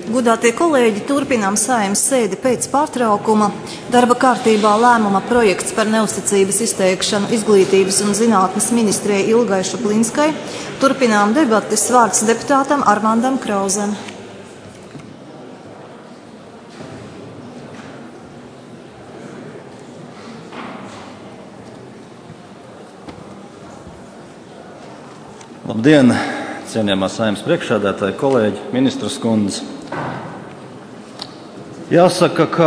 Godātie kolēģi, turpinām Saeimas sēdi pēc pārtraukuma. Darba kārtībā lēmuma projekts par neusticības izteikšanu Izglītības un zinātnes ministrei Ilgai Šuplinskai. Turpinām debates. Vārds deputātam Armandam Krauzem. Labdien, cienījamā Saeimas priekšsēdētāji, kolēģi, ministras kundze. Jāsaka, ka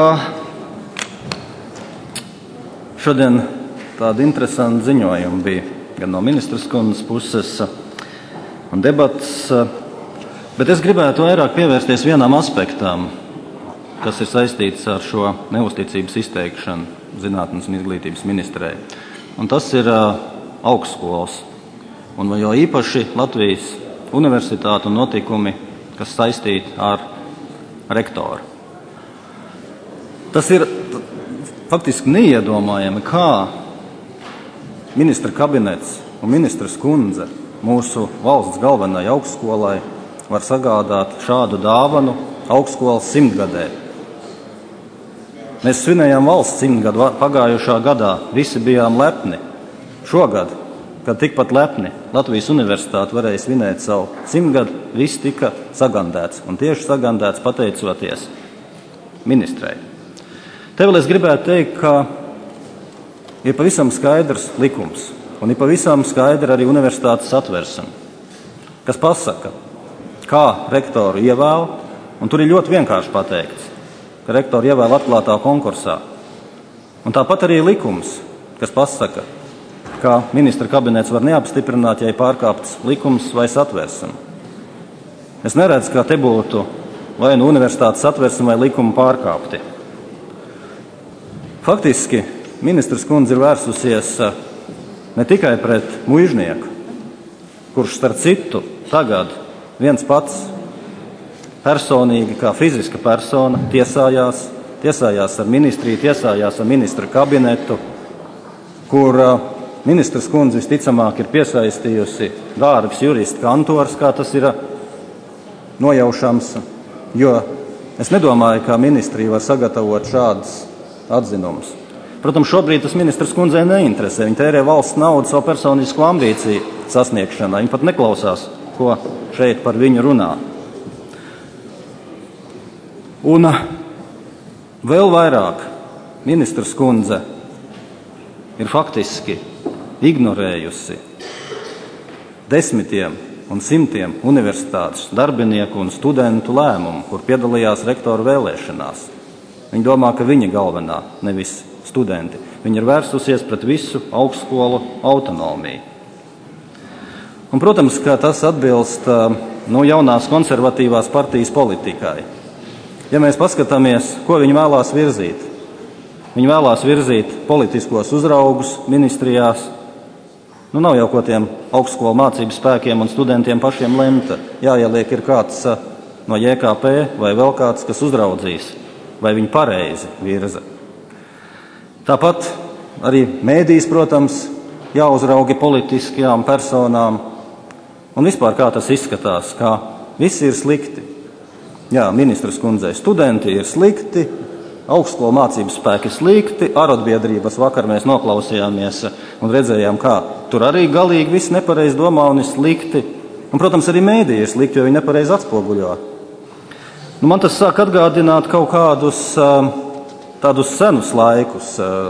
šodien tādi interesanti ziņojumi bija gan no ministras kundzes puses un debatas, bet es gribētu vairāk pievērsties vienam aspektam, kas ir saistīts ar šo neusticības izteikšanu zinātnes un izglītības ministrei. Un tas ir augstskolas. Un jo īpaši Latvijas universitātu un notikumi, kas saistīti ar rektoru. Tas ir faktiski neiedomājami, kā ministra kabinets un ministras kundze mūsu valsts galvenai augstskolai var sagādāt šādu dāvanu augstskolas 100-gadē. Mēs svinējām valsts 100-gadu pagājušā gadā, visi bijām lepni. Šogad, kad tikpat lepni Latvijas universitāte varēja svinēt savu 100-gadu, viss tika sagandēts, un tieši sagandēts pateicoties ministrei. Te vēl es gribētu teikt, ka ir pavisam skaidrs likums, un ir pavisam skaidra arī universitātes satversme, kas pasaka, kā rektoru ievēl, un tur ir ļoti vienkārši pateikts, ka rektoru ievēl atklātā konkursā. Un tāpat arī likums, kas pasaka, ka ministra kabinets var neapstiprināt, ja ir pārkāpts likums vai satversme. Es neredzu, ka te būtu vai nu universitātes satversme vai likuma pārkāpti. Faktiski ministras kundze ir vērsusies ne tikai pret muižnieku, kurš starp citu tagad viens pats personīgi kā fiziska persona tiesājās ar ministriju, tiesājās ar ministra kabinetu, kur ministras kundze visticamāk ir piesaistījusi dārgs juristu kantors, kā tas ir nojaušams, jo es nedomāju, kā ministrija var sagatavot šādas atzinumus. Protams, šobrīd tas ministras kundzei neinteresē. Viņa tērē valsts naudu savu personisko ambīciju sasniegšanā. Viņa pat neklausās, ko šeit par viņu runā. Un vēl vairāk ministras kundze ir faktiski ignorējusi desmitiem un simtiem universitātes darbinieku un studentu lēmumu, kur piedalījās rektoru vēlēšanās. Viņa domā, ka viņa galvenā, nevis studenti. Viņa ir vērsusies pret visu augstskolu autonomiju. Un, protams, ka tas atbilst jaunās konservatīvās partijas politikai. Ja mēs paskatāmies, ko viņi vēlās virzīt. Viņi vēlās virzīt politiskos uzraugus ministrijās. Nav jau ko tiem augstskolu mācību spēkiem un studentiem pašiem lemta. Jāieliek ir kāds no JKP vai vēl kāds, kas uzraudzīs, vai viņi pareizi virza. Tāpat arī mēdīs, protams, jāuzraugi politiskajām personām. Un vispār kā tas izskatās, kā visi ir slikti. Jā, ministras kundzei studenti ir slikti, augstskolu mācību spēki slikti, arotbiedrības vakar mēs noklausījāmies un redzējām, kā tur arī galīgi viss nepareizi domā un ir slikti. Un, protams, arī mēdī ir slikti, jo viņi nepareizi atspoguļo. Man tas sāk atgādināt kaut kādus tādus senus laikus.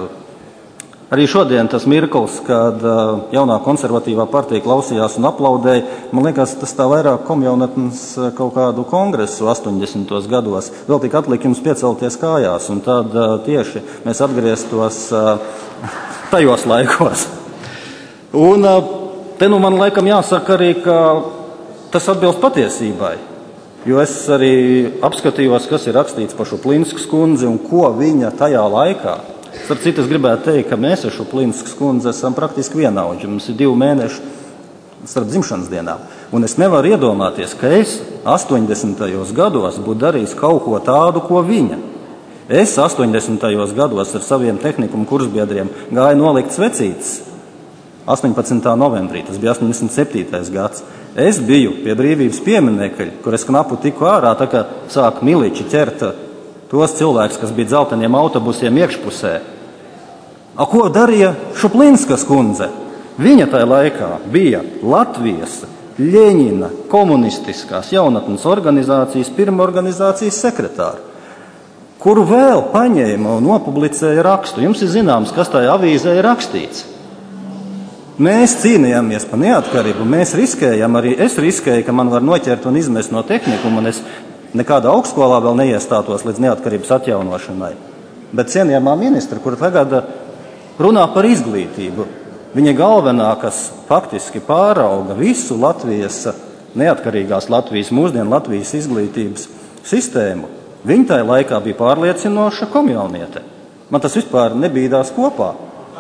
Arī šodien tas mirklis, kad jaunā konservatīvā partija klausījās un aplaudēja, man liekas, tas tā vairāk komjaunatnes kaut kādu kongresu 80. gados. Vēl tik atlika jums piecelties kājās, un tad tieši mēs atgrieztos tajos laikos. Un te man laikam jāsaka arī, ka tas atbilst patiesībai. Jo es arī apskatījos, kas ir rakstīts par Šuplinskas kundzi un ko viņa tajā laikā. Starp citu, es gribētu teikt, ka mēs ar Šuplinskas kundzi esam praktiski vienaudži. Mums ir 2 mēneši starp dzimšanas dienām. Un es nevaru iedomāties, ka es 80. gados būtu darījis kaut ko tādu, ko viņa. Es 80. gados ar saviem tehnikumu kursbiedriem gāju nolikt svecītes 18. novembrī, tas bija 87. gads. Es biju pie Brīvības pieminekļa, kur es knapu tiku ārā, tā kā sāk miliči ķert tos cilvēkus, kas bija dzelteniem autobusiem iekšpusē. Ko darīja Šuplinskas kundze? Viņa tajā laikā bija Latvijas Ļeņina komunistiskās jaunatnes organizācijas pirmā organizācijas sekretāra, kuru vēl paņēma un nopublicēja rakstu. Jums ir zināms, kas tajā avīzē ir rakstīts. Mēs cīnījāmies par neatkarību, mēs riskējām, arī es riskēju, ka man var noķert un izmest no tehnikuma, un es nekādā augstskolā vēl neiestātos līdz neatkarības atjaunošanai. Bet cienījamā ministra, kur tagad runā par izglītību, viņa galvenā, kas faktiski pārauga visu Latvijas, neatkarīgās Latvijas, mūsdienu Latvijas izglītības sistēmu, viņa tajā laikā bija pārliecinoša komjauniete. Man tas vispār nebīdās kopā.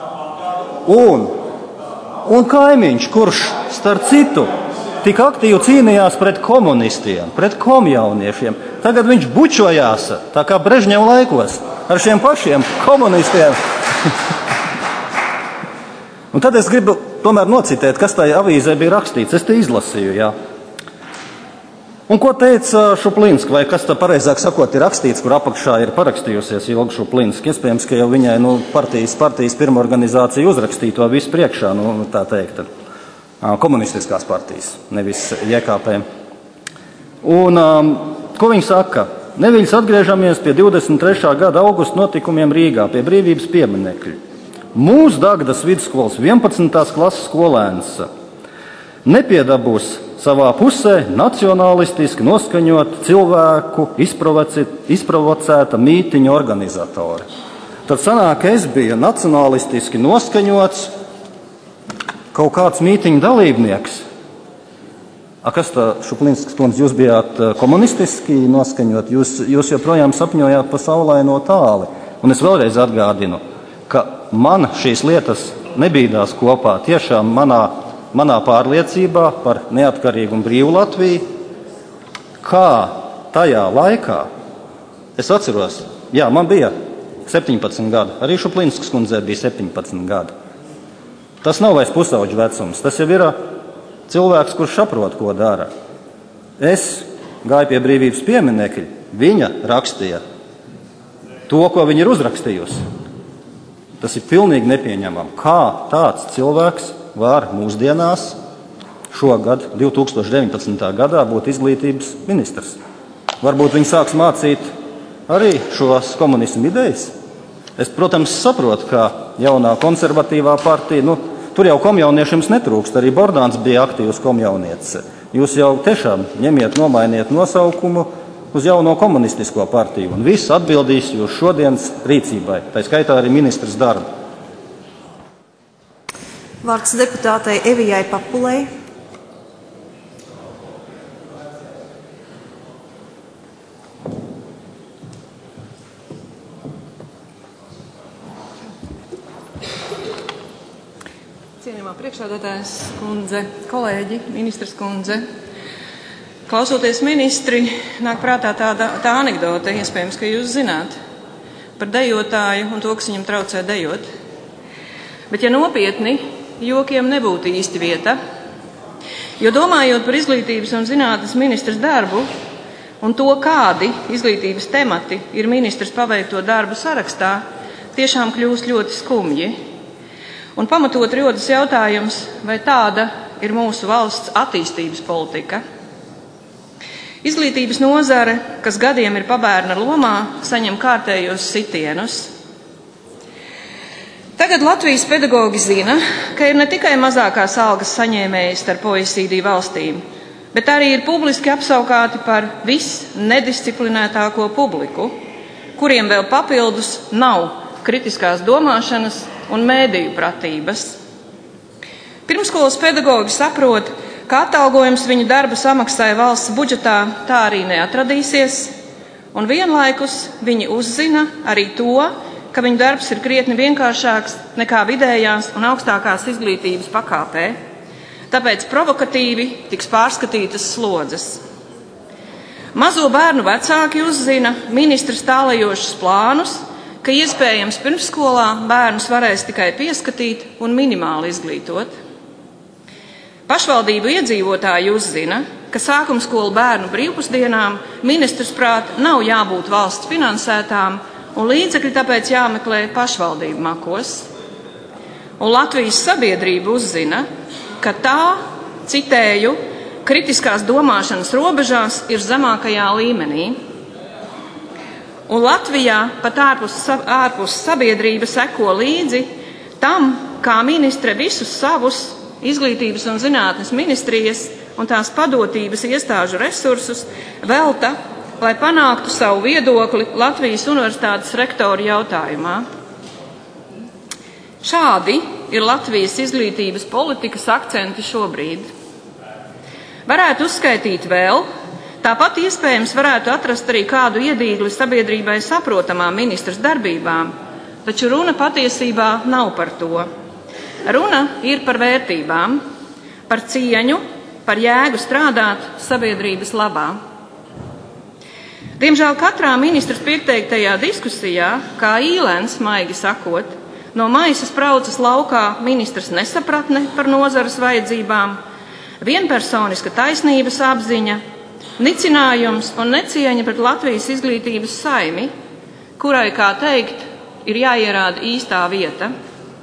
Un kaimiņš, kurš, starp citu, tik aktīvi cīnījās pret komunistiem, pret komjauniešiem, tagad viņš bučojās, tā kā Brežņeva laikos, ar šiem pašiem komunistiem. Un tad es gribu tomēr nocitēt, kas tajā avīzē bija rakstīts. Es te izlasīju, jā. Un ko teica Šuplinska, vai kas tā pareizāk sakot ir rakstīts, kur apakšā ir parakstījusies Ilga Šuplinska. Iespējams, ka jau viņai partijas pirmā organizācija uzrakstīja to visu priekšā, tā teikt, komunistiskās partijas, nevis JKP. Un ko viņi saka? Neviļas atgriežamies pie 23. gada augusta notikumiem Rīgā, pie Brīvības pieminekļa. Mūsu Dagdas vidusskolas 11. klases skolēns nepiedabūs savā pusē nacionalistiski noskaņot cilvēku izprovocēta mītiņa organizatori. Tad sanāk, ka es biju nacionalistiski noskaņots kaut kāds mītiņa dalībnieks. Kas tā, Šuplinskas kundze, jūs bijāt komunistiski noskaņot, jūs joprojām sapņojāt pa saulaino tāli. Un es vēlreiz atgādinu, ka man šīs lietas nebīdās kopā. Tiešām manā pārliecībā par neatkarīgu un brīvu Latviju, kā tajā laikā, es atceros, jā, man bija 17 gadi, arī Šuplinskas kundzei bija 17 gadi. Tas nav vairs pusauģu vecums, tas jau ir cilvēks, kurš saprot, ko dara. Es gāju pie Brīvības pieminekļa, viņa rakstīja to, ko viņa ir uzrakstījusi. Tas ir pilnīgi nepieņemami. Kā tāds cilvēks var mūsdienās šogad, 2019. gadā, būt izglītības ministrs? Varbūt viņi sāks mācīt arī šos komunismu idejas. Es, protams, saprotu, ka jaunā konservatīvā partija, tur jau komjauniešiem netrūkst, arī Bordāns bija aktīvs komjaunietis. Jūs jau tiešām nomainiet nosaukumu uz jauno komunistisko partiju, un viss atbildīs jūs šodienas rīcībai, tā skaitā arī ministrs darbu. Vārds deputātei Evijai Papulei. Cienījamā priekšsēdētājas kundze, kolēģi, ministrs kundze. Klausoties ministri, nāk prātā tā anekdote, iespējams, ka jūs zināt, par dejotāju un to, kas viņam traucē dejot. Bet, ja nopietni, jokiem nebūtu īsti vieta, jo domājot par izglītības un zinātnes ministras darbu un to, kādi izglītības temati ir ministrs paveikto darbu sarakstā, tiešām kļūst ļoti skumji. Un pamatot rodas jautājums, vai tāda ir mūsu valsts attīstības politika. Izglītības nozare, kas gadiem ir pabērna lomā, saņem kārtējos sitienus. Tagad Latvijas pedagogi zina, ka ir ne tikai mazākās algas saņēmēji starp OECD valstīm, bet arī ir publiski apsaukāti par visnedisciplinētāko publiku, kuriem vēl papildus nav kritiskās domāšanas un mēdīju pratības. Pirmskolas pedagogi saprot, ka atalgojums viņu darba samaksai valsts budžetā tā arī neatradīsies, un vienlaikus viņi uzzina arī to, ka viņu darbs ir krietni vienkāršāks nekā vidējās un augstākās izglītības pakāpē. Tāpēc provokatīvi tiks pārskatītas slodzes. Mazo bērnu vecāki uzzina ministrs tālajošus plānus, ka iespējams pirmsskolā bērnus varēs tikai pieskatīt un minimāli izglītot. Pašvaldību iedzīvotāji uzzina, ka sākumskolu bērnu brīvpusdienām ministrs prāt nav jābūt valsts finansētām un līdzekļi tāpēc jāmeklē pašvaldību makos. Un Latvijas sabiedrība uzzina, ka tā, citēju, kritiskās domāšanas robežās ir zemākajā līmenī. Un Latvijā pat ārpus sabiedrība seko līdzi tam, kā ministre visus savus izglītības un zinātnes ministrijas un tās padotības iestāžu resursus velta, lai panāktu savu viedokli Latvijas universitātes rektoru jautājumā. Šādi ir Latvijas izglītības politikas akcenti šobrīd. Varētu uzskaitīt vēl, tāpat iespējams varētu atrast arī kādu iedīgli sabiedrībai saprotamām ministras darbībām, taču runa patiesībā nav par to. Runa ir par vērtībām, par cieņu, par jēgu strādāt sabiedrības labā. Diemžēl katrā ministras pieteiktajā diskusijā, kā īlens, maigi sakot, no maisa spraucas laukā ministras nesapratne par nozares vajadzībām, vienpersoniska taisnības apziņa, nicinājums un necieņa pret Latvijas izglītības saimi, kurai, kā teikt, ir jāierāda īstā vieta.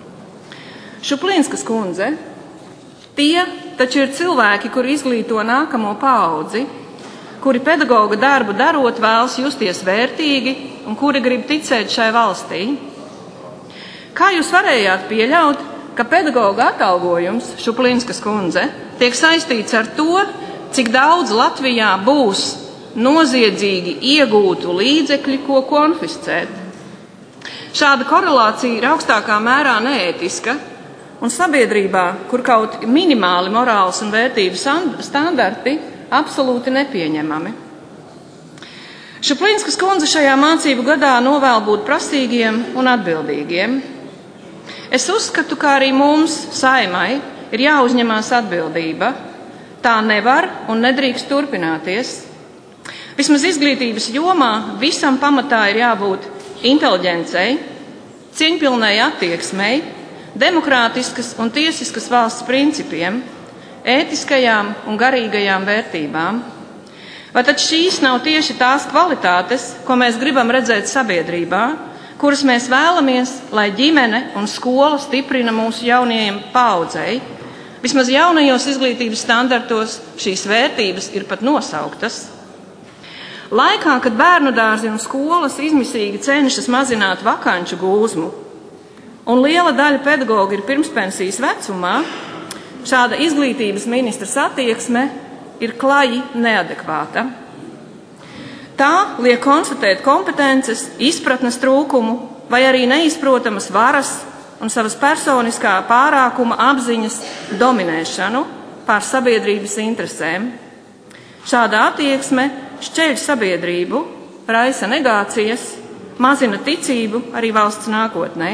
Šuplinskas kundze, tie taču ir cilvēki, kuri izglīto nākamo paudzi, kuri pedagoga darbu darot vēlas justies vērtīgi un kuri grib ticēt šai valstī. Kā jūs varējāt pieļaut, ka pedagoga atalgojums, Šuplinskas kundze, tiek saistīts ar to, cik daudz Latvijā būs noziedzīgi iegūtu līdzekļi, ko konfiscēt? Šāda korelācija ir augstākā mērā neētiska, un sabiedrībā, kur kaut minimāli morāls un vērtības standarti, absolūti nepieņemami. Šuplinskas kundze šajā mācību gadā novēl būt prasīgiem un atbildīgiem. Es uzskatu, ka arī mums, Saimai, ir jāuzņemās atbildība. Tā nevar un nedrīkst turpināties. Vismaz izglītības jomā visam pamatā ir jābūt inteliģencei, cieņpilnai attieksmei, demokrātiskas un tiesiskas valsts principiem, ētiskajām un garīgajām vērtībām. Vai tad šīs nav tieši tās kvalitātes, ko mēs gribam redzēt sabiedrībā, kuras mēs vēlamies, lai ģimene un skola stiprina mūsu jaunajiem paaudzei? Vismaz jaunajos izglītības standartos šīs vērtības ir pat nosauktas. Laikā, kad bērnu dārzi un skolas izmisīgi cenšas mazināt vakanču gūzmu, un liela daļa pedagoģu ir pirmspensijas vecumā, šāda izglītības ministras attieksme ir klaji neadekvāta. Tā liek konstatēt kompetences, izpratnes trūkumu vai arī neizprotamas varas un savas personiskā pārākuma apziņas dominēšanu pār sabiedrības interesēm. Šāda attieksme šķeļ sabiedrību, raisa negācijas, mazina ticību arī valsts nākotnē.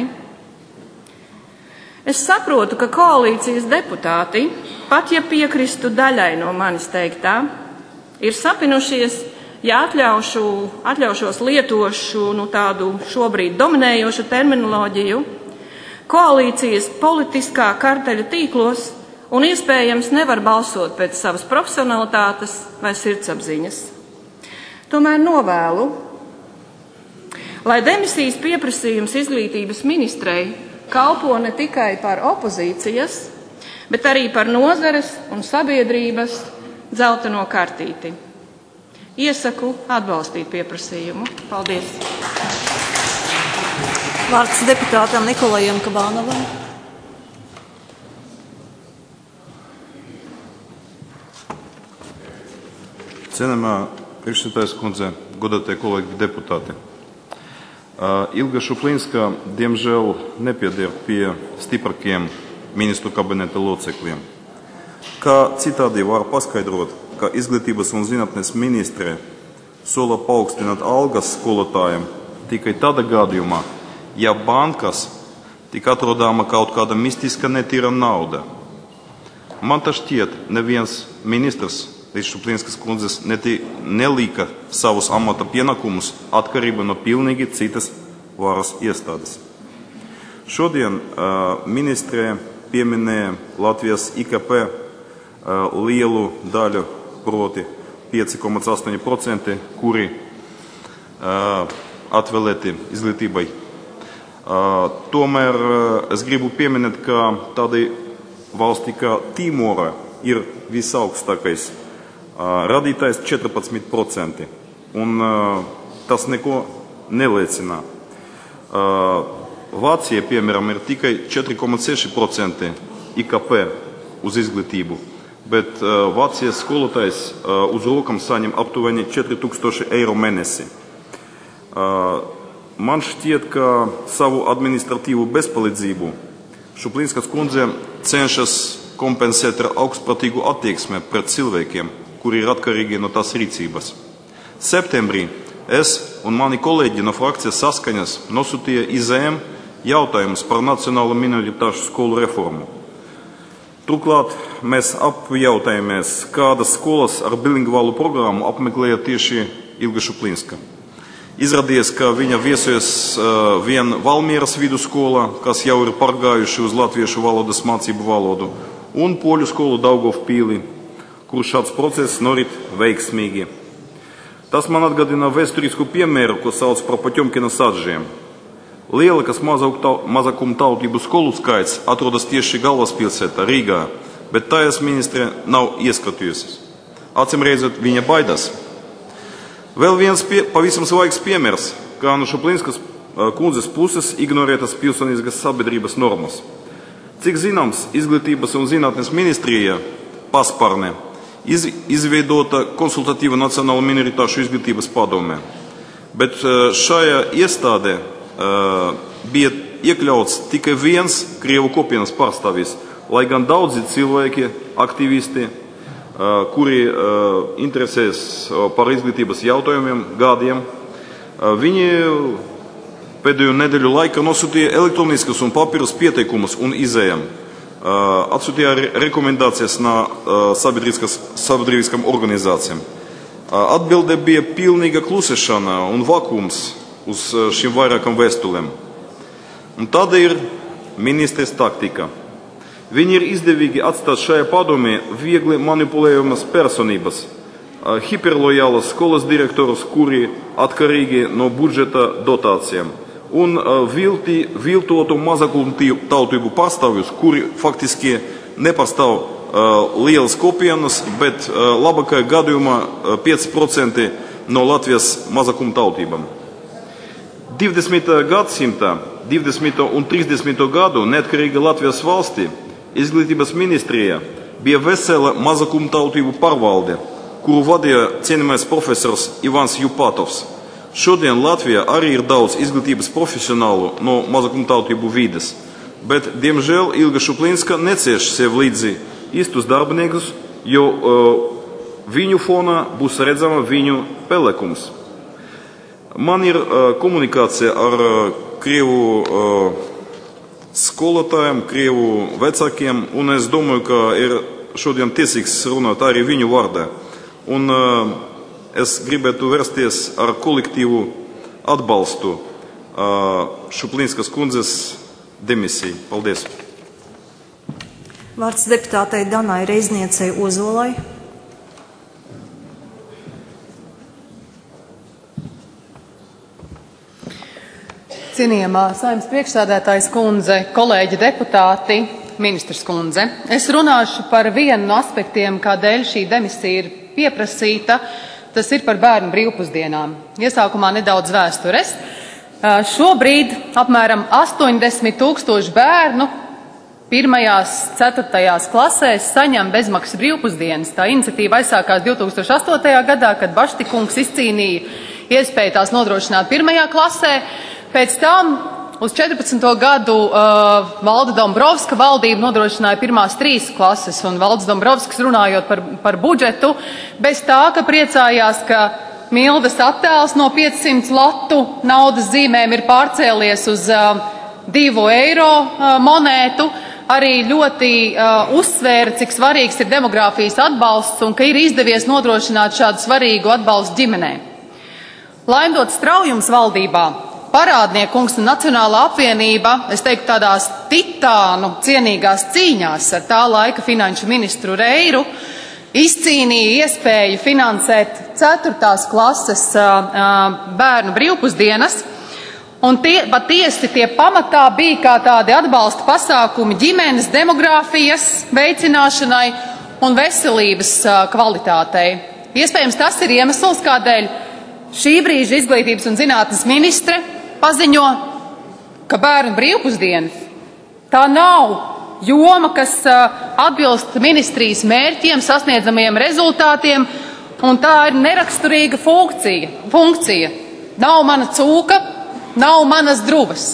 Es saprotu, ka koalīcijas deputāti, pat ja piekristu daļai no manis teiktā, ir sapinušies, ja atļaušos lietošu tādu šobrīd dominējošu terminoloģiju, koalīcijas politiskā karteļa tīklos un iespējams nevar balsot pēc savas profesionalitātes vai sirdsapziņas. Tomēr novēlu, lai demisijas pieprasījums izglītības ministrei kalpo ne tikai par opozīcijas, bet arī par nozares un sabiedrības dzelteno kartīti. Iesaku atbalstīt pieprasījumu. Paldies! Vārds deputātam Nikolajam Kabānovam. Cienamā priekšsēdētājas kundze, godātie kolēģi deputāti. Ilga Šuplinska, diemžēl, nepieder pie stiprākiem ministru kabineta locekļiem. Kā citādi var paskaidrot, ka izglītības un zinātnes ministre sola paaugstināt algas skolotājiem tikai tādā gadījumā, ja bankas tik atrodama kaut kāda mistiska netīra nauda. Man tā šķiet, neviens ministrs līdz Šuplinskas kundzes nelika savus amata pienākumus atkarībā no pilnīgi citas varas iestādes. Šodien ministre pieminēja Latvijas IKP lielu daļu, proti 5,8%, kuri atvēlēti izglītībai. Tomēr es gribu pieminēt, ka tādai valstī kā Timora ir visaugstākais radītājs 14%, un tas neko neliecina. Vācija, piemēram, ir tikai 4,6% IKP uz izglītību, bet Vācijas skolotājs uz rokam saņem aptuveni 4000 eiro mēnesi. Man šķiet, ka savu administratīvu bezpalīdzību Šuplinskas kundze cenšas kompensēt ar augstprātīgu attieksmi pret cilvēkiem, kuri ir atkarīgi no tās rīcības. Septembrī es un mani kolēģi no frakcijas Saskaņas nosūtīja IZM jautājumus par nacionālo minoritāšu skolu reformu. Turklāt mēs apjautājāmies, kādas skolas ar bilingvālu programmu apmeklēja tieši Ilga Šuplinska. Izrādījās, ka viņa viesojas vien Valmieras vidusskolā, kas jau ir pārgājuši uz latviešu valodas mācību valodu, un poļu skolu Daugavpilī, kur šāds process norit veiksmīgi. Tas man atgādina vēsturisku piemēru, ko sauc par Poķomkina sadžiem. Lielākas mazākuma tautību skolu skaits atrodas tieši galvaspilsētā Rīgā, bet tājas ministre nav ieskatījusies. Acīm redzot, viņa baidās. Vēl viens pavisam svaigs piemērs, kā no Šuplinskas kundzes puses ignorētas pilsonīgas sabiedrības normas. Cik zināms, Izglītības un zinātnes ministrija paspārne izveidota konsultatīva nacionāla minoritāšu izglītības padomē, bet šajā iestādē bija iekļauts tikai viens Krievu kopienas pārstāvis, lai gan daudzi cilvēki, aktīvisti, kuri interesēs par izglītības jautājumiem gadiem, viņi pēdējo nedēļu laikā nosūtīja elektroniskas un papīrus pieteikumus un IZM. Atsūtīja rekomendācijas no sabiedriskām organizācijām. Atbilde bija pilnīga klusēšana un vakums uz šīm vairākam vēstulēm. Un tāda ir ministres taktika. Viņi ir izdevīgi atstāt šajā padomē viegli manipulējumas personības, hiperlojālas skolas direktorus, kuri atkarīgi no budžeta dotācijām, un viltotu mazākumtautību pārstāvjus, kuri faktiski nepārstāv lielas kopienas, bet labākajā gadījumā 5% no Latvijas mazākumtautībām. 20. gadsimta, 20. un 30. gadu neatkarīga Latvijas valstī Izglītības ministrija bija vesela mazākumtautību pārvalde, kuru vadīja cienījamais profesors Ivans Jupatovs. Šodien Latvijā arī ir daudz izglītības profesionālu no mazākumtautību vides, bet, diemžēl, Ilga Šuplinska necieš sev līdzi īstus darbiniekus, jo viņu fonā būs redzama viņu pelēkums. Man ir komunikācija ar Krievu skolotājiem, Krievu vecākiem, un es domāju, ka ir šodien tiesīgs runāt arī viņu vārdā. Un es gribētu vērsties ar kolektīvu atbalstu Šuplinskas kundzes demisiju. Paldies. Vārds deputātei Danai Reizniecei Ozolai. Cienījamā Saeimas priekšsēdētājas kundze, kolēģi deputāti, ministrs kundze. Es runāšu par vienu no aspektiem, kādēļ šī demisija ir pieprasīta. Tas ir par bērnu brīvpusdienām. Iesākumā nedaudz vēstures. Šobrīd apmēram 80,000 bērnu 1. 4. klasēs saņem bezmaksas brīvpusdienas. Tā iniciatīva aizsākās 2008. gadā, kad Baštikungs izcīnīja iespēju tās nodrošināt 1. klasē. Pēc tam uz 14. gadu Valda Dombrovska valdība nodrošināja pirmās 3 klases, un Valds Dombrovskis runājot par budžetu, bez tā, ka priecājās, ka Mildas attēls no 500 latu naudas zīmēm ir pārcēlies uz 2 eiro monētu, arī ļoti uzsvēra, cik svarīgs ir demogrāfijas atbalsts un ka ir izdevies nodrošināt šādu svarīgu atbalstu ģimenē. Laimdots Straujums valdībā Parādniekungs un Nacionālā apvienība, es teiktu, tādās titānu cienīgās cīņās ar tā laika finanšu ministru Reiru izcīnīja iespēju finansēt 4. klases bērnu brīvpusdienas, un patiesi tie pamatā bija kā tādi atbalsta pasākumi ģimenes demogrāfijas veicināšanai un veselības kvalitātei. Iespējams, tas ir iemesls, kādēļ šī brīža izglītības un zinātnes ministre paziņo, ka bērnu brīvpusdienas tā nav joma, kas atbilst ministrijas mērķiem, sasniedzamajiem rezultātiem, un tā ir neraksturīga funkcija. Nav mana cūka, nav manas drubas.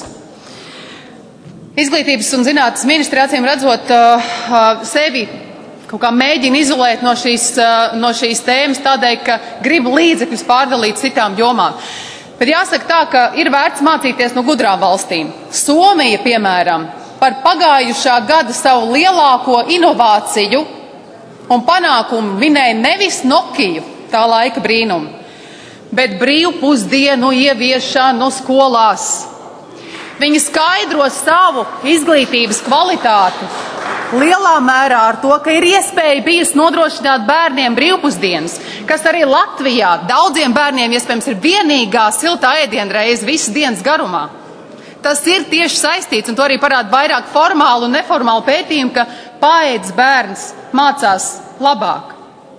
Izglītības un zinātnes ministri, acīm redzot, sevi kaut kā mēģina izolēt no šīs tēmas tādēļ, ka grib līdzekļus pārdalīt citām jomām. Bet jāsaka tā, ka ir vērts mācīties no gudrām valstīm. Somija, piemēram, par pagājušā gada savu lielāko inovāciju un panākumu minēja nevis Nokiju, tā laika brīnumu, bet brīvpusdienu ieviešanu skolās. Viņi skaidro savu izglītības kvalitāti lielā mērā ar to, ka ir iespēja bijusi nodrošināt bērniem brīvpusdienas, kas arī Latvijā daudziem bērniem iespējams ir vienīgā siltā ēdienreize visas dienas garumā. Tas ir tieši saistīts, un to arī parāda vairāk formālu un neformālu pētījumu, ka paēdis bērns mācās labāk.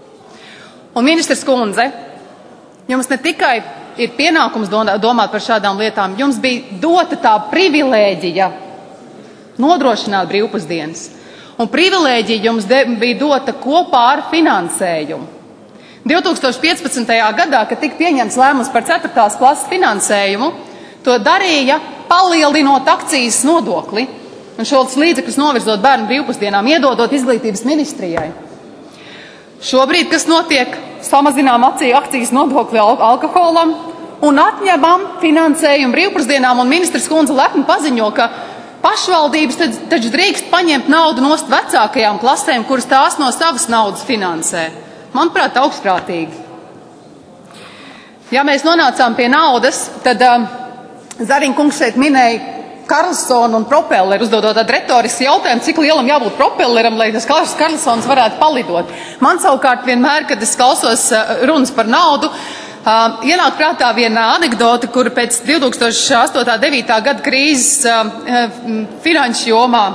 Un ministrs kundze, jums ne tikai ir pienākums domāt par šādām lietām, jums bija dota tā privilēģija nodrošināt brīvpusdienas. Un privilēģija jums bija dota kopā ar finansējumu. 2015. gadā, kad tika pieņemts lēmums par 4. klases finansējumu, to darīja palielinot akcijas nodokli un šos līdzekļus novirzot bērnu brīvpusdienām, iedodot izglītības ministrijai. Šobrīd, kas notiek, samazinām akcijas nodokli alkoholam un atņemam finansējumu brīvpusdienām, un ministrs kundze lepni paziņo, ka pašvaldības taču drīkst paņemt naudu nost vecākajām klasēm, kuras tās no savas naudas finansē. Manuprāt, augstprātīgi. Ja mēs nonācām pie naudas, tad Zariņkungs šeit minēja Karlsonu un propelleru, uzdodot tādu retorisku jautājumu, cik lielam jābūt propelleram, lai tas Karlsons varētu palidot. Man savukārt vienmēr, kad es klausos runas par naudu, ienāk prātā viena anekdote, kur pēc 2008.-2009. gada krīzes finanšu jomā,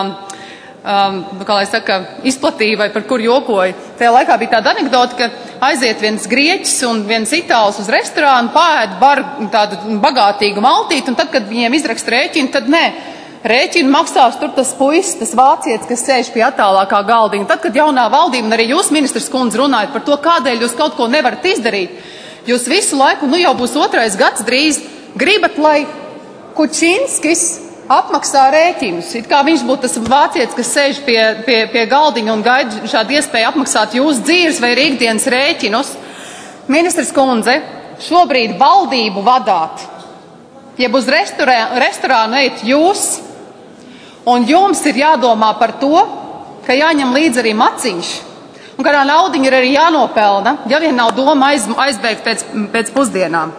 kā lai saka, izplatīja vai par kur jokoja. Tajā laikā bija tāda anekdote, ka aiziet viens grieķis un viens itāls uz restorānu, paēd tādu bagātīgu maltīti, un tad, kad viņiem izraksta rēķinu, tad nē. Rēķinu maksās tur tas puisis, tas vācietis, kas sēž pie attālākā galdiņa. Tad, kad jaunā valdība un arī jūs, ministrs kundze, runājat par to, kādēļ jūs kaut ko nevarat izdarīt, jūs visu laiku, jau būs 2. gads drīz, gribat, lai Kučinskis apmaksā rēķinus. It kā viņš būtu tas vācietis, kas sēž pie galdiņa un gaida šādu iespēju apmaksāt jūsu dzīves vai ikdienas rēķinus. Ministrs kundze, šobrīd valdību vadāt, jeb uz restorānu ejat jūs, un jums ir jādomā par to, ka jāņem līdzi arī maciņš, un kādā naudiņa ir arī jānopelna, ja vien nav doma aizbēgt pēc pusdienām.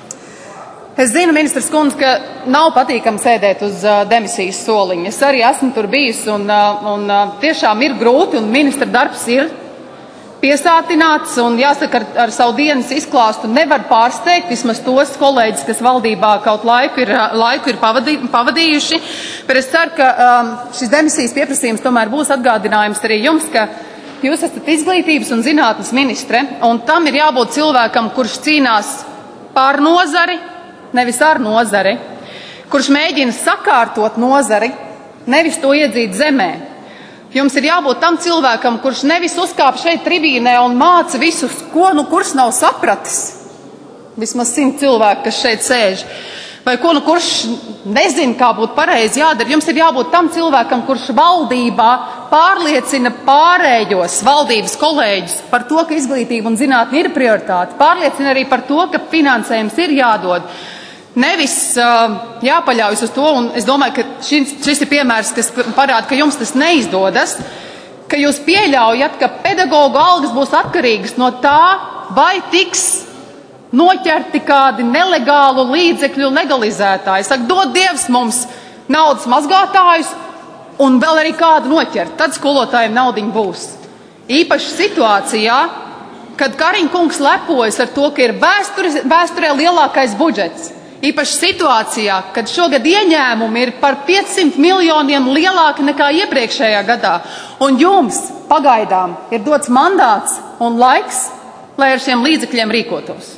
Es zinu, ministrs kundze, ka nav patīkami sēdēt uz demisijas soliņa. Es arī esmu tur bijis, un tiešām ir grūti, un ministra darbs ir piesātināts, un jāsaka, ar savu dienas izklāstu nevar pārsteigt vismaz tos kolēģis, kas valdībā kaut laiku ir pavadījuši. Bet es ceru, ka šis demisijas pieprasījums tomēr būs atgādinājums arī jums, ka jūs esat izglītības un zinātnes ministre, un tam ir jābūt cilvēkam, kurš cīnās pār nozari, nevis ar nozari, kurš mēģina sakārtot nozari, nevis to iedzīt zemē. Jums ir jābūt tam cilvēkam, kurš nevis uzkāp šeit tribīnē un māca visus, ko kurš nav sapratis. Vismaz 100 cilvēku, kas šeit sēž. Vai kurš nezina, kā būtu pareizi jādara. Jums ir jābūt tam cilvēkam, kurš valdībā pārliecina pārējos valdības kolēģus par to, ka izglītība un zinātne ir prioritāte. Pārliecina arī par to, ka finansējums ir jādod. Nevis jāpaļaujas uz to, un es domāju, ka šis ir piemērs, kas parāda, ka jums tas neizdodas, ka jūs pieļaujat, ka pedagogu algas būs atkarīgas no tā, vai tiks noķerti kādi nelegālu līdzekļu legalizētāji. Saka, dod Dievs mums naudas mazgātājus un vēl arī kādu noķert. Tad skolotājiem naudiņa būs. Īpaši situācijā, kad Kariņkungs lepojas ar to, ka ir vēsturē lielākais budžets. Īpaši situācijā, kad šogad ieņēmumi ir par 500 miljoniem lielāki nekā iepriekšējā gadā. Un jums pagaidām ir dots mandāts un laiks, lai ar šiem līdzekļiem rīkotos.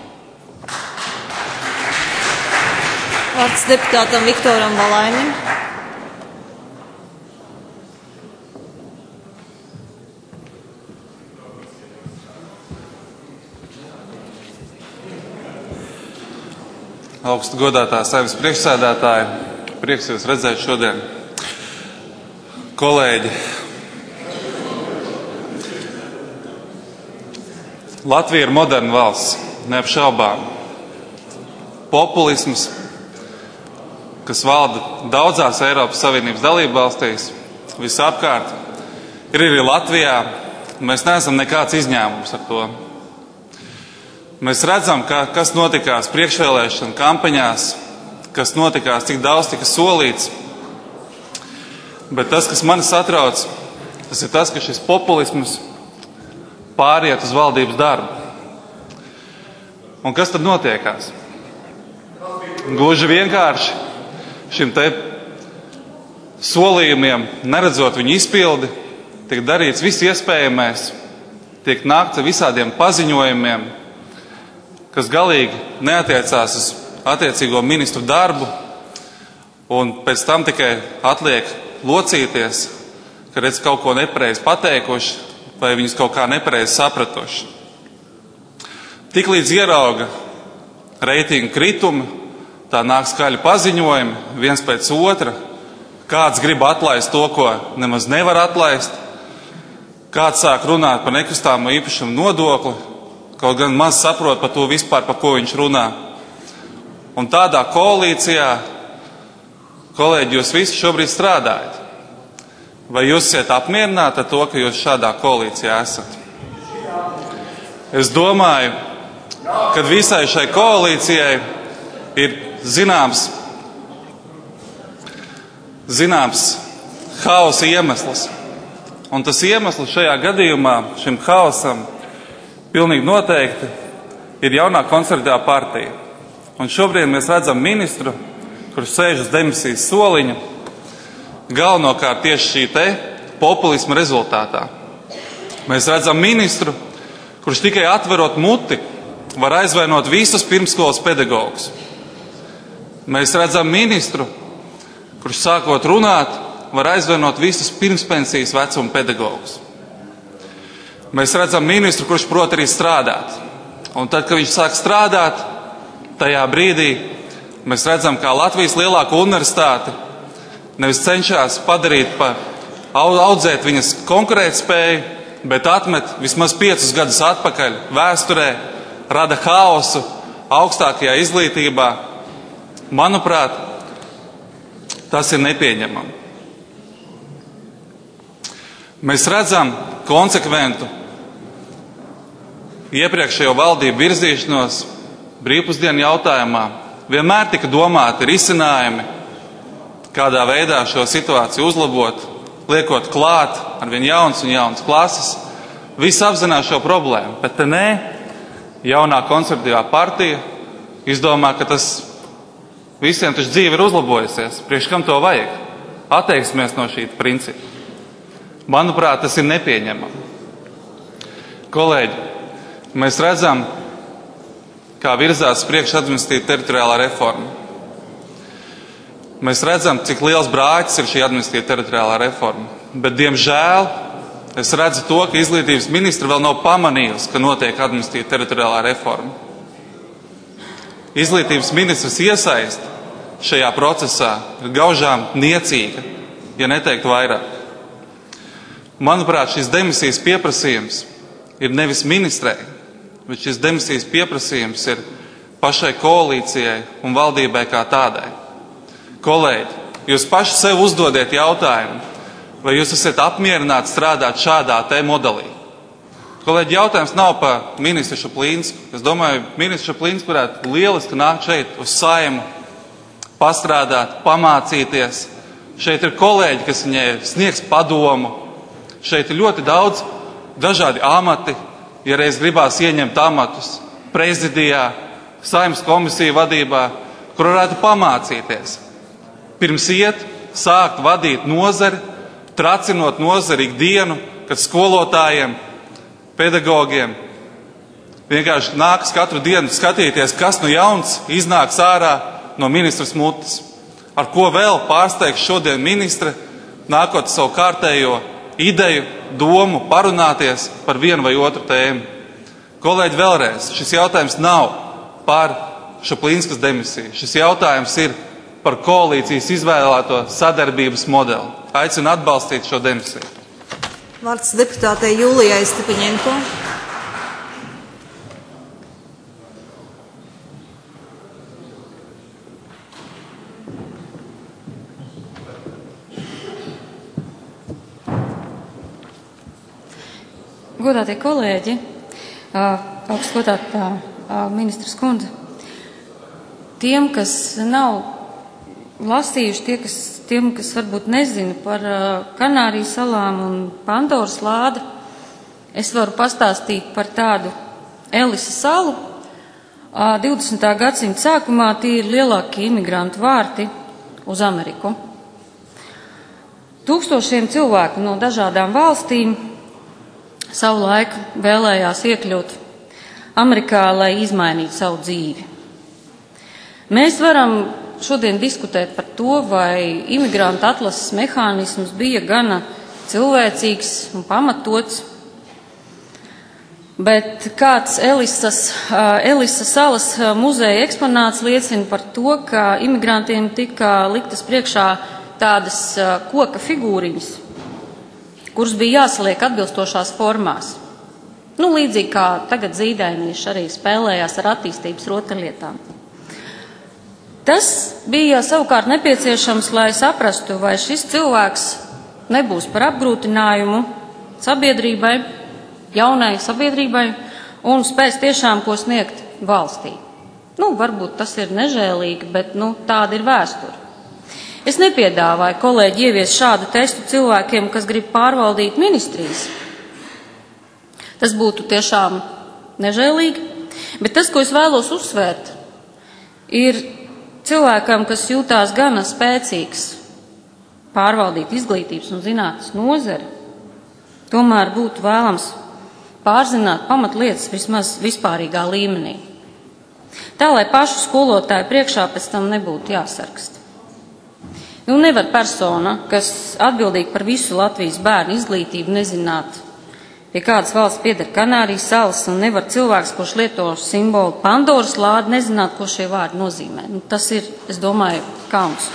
Vārds deputātam Viktoram Valainim. Augstu godātā Saeimas priekšsēdētāja, prieks jūs redzēt šodien. Kolēģi, Latvija ir moderna valsts, neapšaubām. Populisms, kas valda daudzās Eiropas Savienības dalībvalstīs, visapkārt, ir arī Latvijā. Mēs neesam nekāds izņēmums ar to. Mēs redzam, kas notikās priekšvēlēšana kampaņās, kas notikās, cik daudz tika solīts. Bet tas, kas mani satrauc, tas ir tas, ka šis populisms pāriet uz valdības darbu. Un kas tad notiekās? Gluži vienkārši šim te solījumiem, neredzot viņu izpildi, tiek darīts viss iespējamais, tiek nākts ar visādiem paziņojumiem, kas galīgi neatiecās uz attiecīgo ministru darbu, un pēc tam tikai atliek locīties, ka redz kaut ko nepareizi pateikuši, vai viņus kaut kā nepareizi sapratuši. Tiklīdz ierauga reitingu kritumi, tā nāk skaļi paziņojumi, viens pēc otra, kāds grib atlaist to, ko nemaz nevar atlaist, kāds sāk runāt par nekustāmo īpašumu nodokli, kaut gan maz saprot par to vispār, par ko viņš runā. Un tādā koalīcijā, kolēģi, jūs visi šobrīd strādājat. Vai jūs esat apmierināti ar to, ka jūs šādā koalīcijā esat? Es domāju, ka visai šai koalīcijai ir zināms hausa iemesls. Un tas iemesls šajā gadījumā šim hausam pilnīgi noteikti ir jaunā konservatīvā partija. Un šobrīd mēs redzam ministru, kurš sēž uz demisijas soliņa, galvenokārt tieši šī te populisma rezultātā. Mēs redzam ministru, kurš tikai atverot muti var aizvainot visus pirmskolas pedagogus. Mēs redzam ministru, kurš sākot runāt, var aizvainot visus pirmspensijas vecuma pedagogus. Mēs redzam ministru, kurš prot arī strādāt. Un tad, kad viņš sāk strādāt, tajā brīdī mēs redzam, kā Latvijas lielāko universitāti nevis cenšas padarīt, audzēt viņas konkurētspēju, bet atmet vismaz 5 gadus atpakaļ vēsturē, rada haosu augstākajā izglītībā. Manuprāt, tas ir nepieņemami. Mēs redzam konsekventu iepriekšējo valdību virzīšanos brīvpusdienu jautājumā. Vienmēr tika domāti risinājumi, kādā veidā šo situāciju uzlabot, liekot klāt arvien jaunas un jaunas klases. Visi apzinās šo problēmu, bet te nē, jaunā konservatīvā partija izdomā, ka tas visiem taču dzīve ir uzlabojusies. Priekš kam to vajag? Atteiksimies no šī principa. Manuprāt, tas ir nepieņemami. Kolēģi, mēs redzam, kā virzās priekš administratīva teritoriālā reforma. Mēs redzam, cik liels brāķis ir šī administratīva teritoriālā reforma. Bet, diemžēl, es redzu to, ka izglītības ministra vēl nav pamanījusi, ka notiek administratīva teritoriālā reforma. Izglītības ministrs iesaist šajā procesā ir gaužām niecīga, ja neteikt vairāk. Manuprāt, šis demisijas pieprasījums ir nevis ministrei, bet šis demisijas pieprasījums ir pašai koalīcijai un valdībai kā tādai. Kolēģi, jūs paši sev uzdodiet jautājumu, vai jūs esat apmierināti strādāt šādā te modelī. Kolēģi, jautājums nav par ministru Šaplīnsku. Es domāju, ministrs Šaplīnsku varētu lieliski nākt šeit uz Saimu, pastrādāt, pamācīties. Šeit ir kolēģi, kas viņai sniegs padomu. Šeit ir ļoti daudz dažādi amati, ja reiz gribās ieņemt amatus prezidijā, Saeimas komisiju vadībā, kur varētu pamācīties. Pirms sākt vadīt nozari, tracinot nozari ikdienu, kad skolotājiem, pedagogiem vienkārši nākas katru dienu skatīties, kas no jauns iznāks ārā no ministras mutes. Ar ko vēl pārsteigs šodien ministre, nākot savu kārtējo ideju, domu, parunāties par vienu vai otru tēmu. Kolēģi, vēlreiz, šis jautājums nav par Šaplīnskas demisiju. Šis jautājums ir par koalīcijas izvēlēto sadarbības modeli. Aicinu atbalstīt šo demisiju. Vārds deputātei Jūlijai Stepaņenko. Godātie kolēģi, augstgodātā ministras kundze, tiem, kas nav lasījuši, tiem, kas varbūt nezina par Kanārijas salām un Pandoras lādi, es varu pastāstīt par tādu Elisa salu. 20. gadsimta sākumā tie ir lielākie imigrantu vārti uz Ameriku. Tūkstošiem cilvēku no dažādām valstīm savulaik vēlējās iekļūt Amerikā, lai izmainītu savu dzīvi. Mēs varam šodien diskutēt par to, vai imigrantu atlases mehānisms bija gana cilvēcīgs un pamatots, bet kāds Elisa salas muzeja eksponāts liecina par to, ka imigrantiem tika liktas priekšā tādas koka figūriņas, kuras bija jāsaliek atbilstošās formās. Līdzīgi kā tagad zīdainieši arī spēlējās ar attīstības rotaļlietām. Tas bija savukārt nepieciešams, lai saprastu, vai šis cilvēks nebūs par apgrūtinājumu sabiedrībai, jaunai sabiedrībai, un spēs tiešām ko sniegt valstī. Varbūt tas ir nežēlīgi, bet tāda ir vēsture. Es nepiedāvāju kolēģi ievies šādu testu cilvēkiem, kas grib pārvaldīt ministrijas. Tas būtu tiešām nežēlīgi, bet tas, ko es vēlos uzsvērt, ir cilvēkam, kas jūtās gana spēcīgs pārvaldīt izglītības un zinātnes nozari, tomēr būtu vēlams pārzināt pamatlietas vismaz vispārīgā līmenī. Tā, lai pašu skolotāju priekšā pēc tam nebūtu jāsaraksta. Nevar persona, kas atbildīga par visu Latvijas bērnu izglītību, nezināt, pie kādas valsts pieder Kanārijas salas, un nevar cilvēks, kurš lieto simbolu Pandoras lādi, nezināt, ko šie vārdi nozīmē. Tas ir, es domāju, kauns.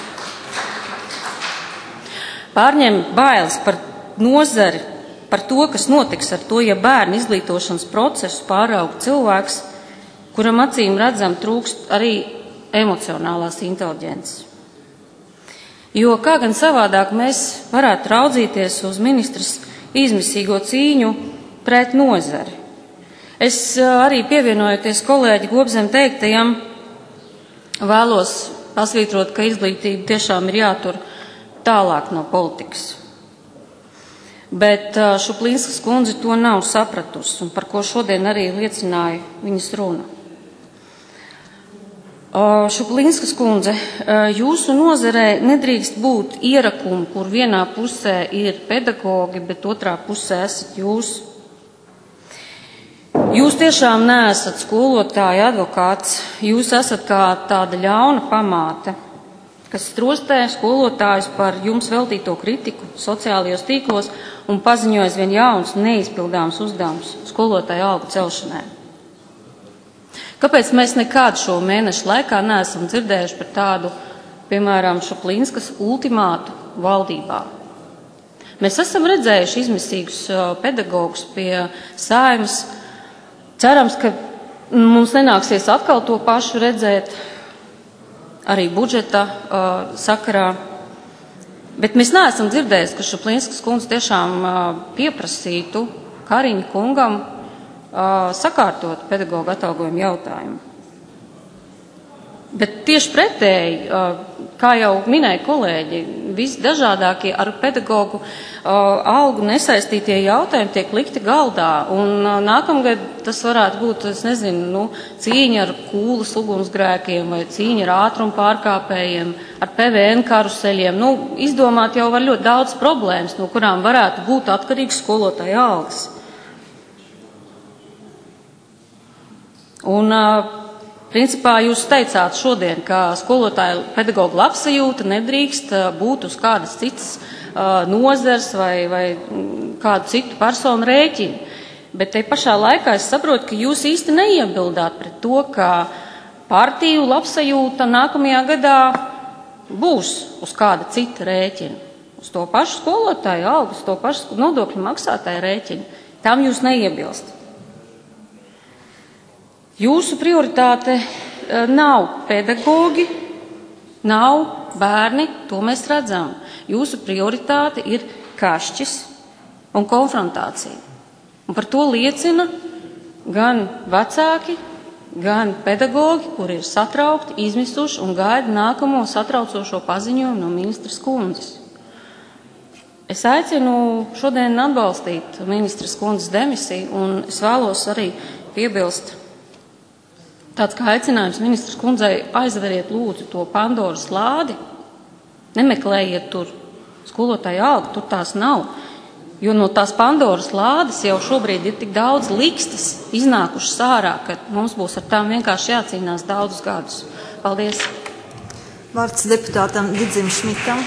Pārņem bailes par nozari, par to, kas notiks ar to, ja bērnu izglītošanas procesu pāraug cilvēks, kuram acīm redzam trūkst arī emocionālās inteliģences. Jo kā gan savādāk mēs varētu raudzīties uz ministras izmisīgo cīņu pret nozari. Es arī pievienojoties kolēģi Gobzem teiktajam, vēlos pasvītrot, ka izglītība tiešām ir jātur tālāk no politikas. Bet Šaplīnskas kundze to nav sapratusi, un par ko šodien arī liecināja viņas runa. Šaplīnskas kundze, jūsu nozarē nedrīkst būt ierakumu, kur vienā pusē ir pedagogi, bet otrā pusē esat jūs. Jūs tiešām neesat skolotāja advokāts, jūs esat kā tāda ļauna pamāte, kas trostē skolotājus par jums veltīto kritiku sociālajos tīklos un paziņo aizvien jauns un neizpildāms uzdevums skolotāju algu celšanai. Kāpēc mēs nekādu šo mēnešu laikā neesam dzirdējuši par tādu, piemēram, Šaplīnskas ultimātu valdībā? Mēs esam redzējuši izmisīgus pedagogus pie Saeimas. Cerams, ka mums nenāksies atkal to pašu redzēt arī budžeta sakarā. Bet mēs neesam dzirdējuši, ka Šaplīnskas kundze tiešām pieprasītu Kariņa kungam sakārtot pedagoģu atalgojumu jautājumu. Bet tieši pretēji, kā jau minēja kolēģi, visdažādākie ar pedagoģu algu nesaistītie jautājumi tiek likti galdā. Un nākamgad tas varētu būt, es nezinu, cīņa ar kūlas ugunsgrēkiem vai cīņa ar ātrumu pārkāpējiem, ar PVN karuseļiem. Izdomāt jau var ļoti daudz problēmas, no kurām varētu būt atkarīgs skolotāja algas. Un principā jūs teicāt šodien, ka skolotāju pedagoģu labsajūta nedrīkst būt uz kādas citas nozars vai kādu citu personu rēķinu. Bet te pašā laikā es saprotu, ka jūs īsti neiebildāt pret to, ka partiju labsajūta nākamajā gadā būs uz kāda cita rēķina. Uz to pašu skolotāju algu, uz to pašu nodokļu maksātāju rēķinu. Tam jūs neiebilst. Jūsu prioritāte nav pedagoģi, nav bērni, to mēs redzam. Jūsu prioritāte ir kašķis un konfrontācija. Un par to liecina gan vecāki, gan pedagoģi, kuri ir satraukti, izmisuši un gaida nākamo satraucošo paziņojumu no ministras kundzes. Es aicinu šodien atbalstīt ministras kundzes demisiju, un es vēlos arī piebilst tāds kā aicinājums ministras kundzei: aizveriet lūdzu to Pandoras lādi, nemeklējiet tur skolotāju algu, tur tās nav, jo no tās Pandoras lādes jau šobrīd ir tik daudz likstas iznākušas ārā, ka mums būs ar tām vienkārši jācīnās daudzus gadus. Paldies! Vārds deputātam Vidzim Šmitam.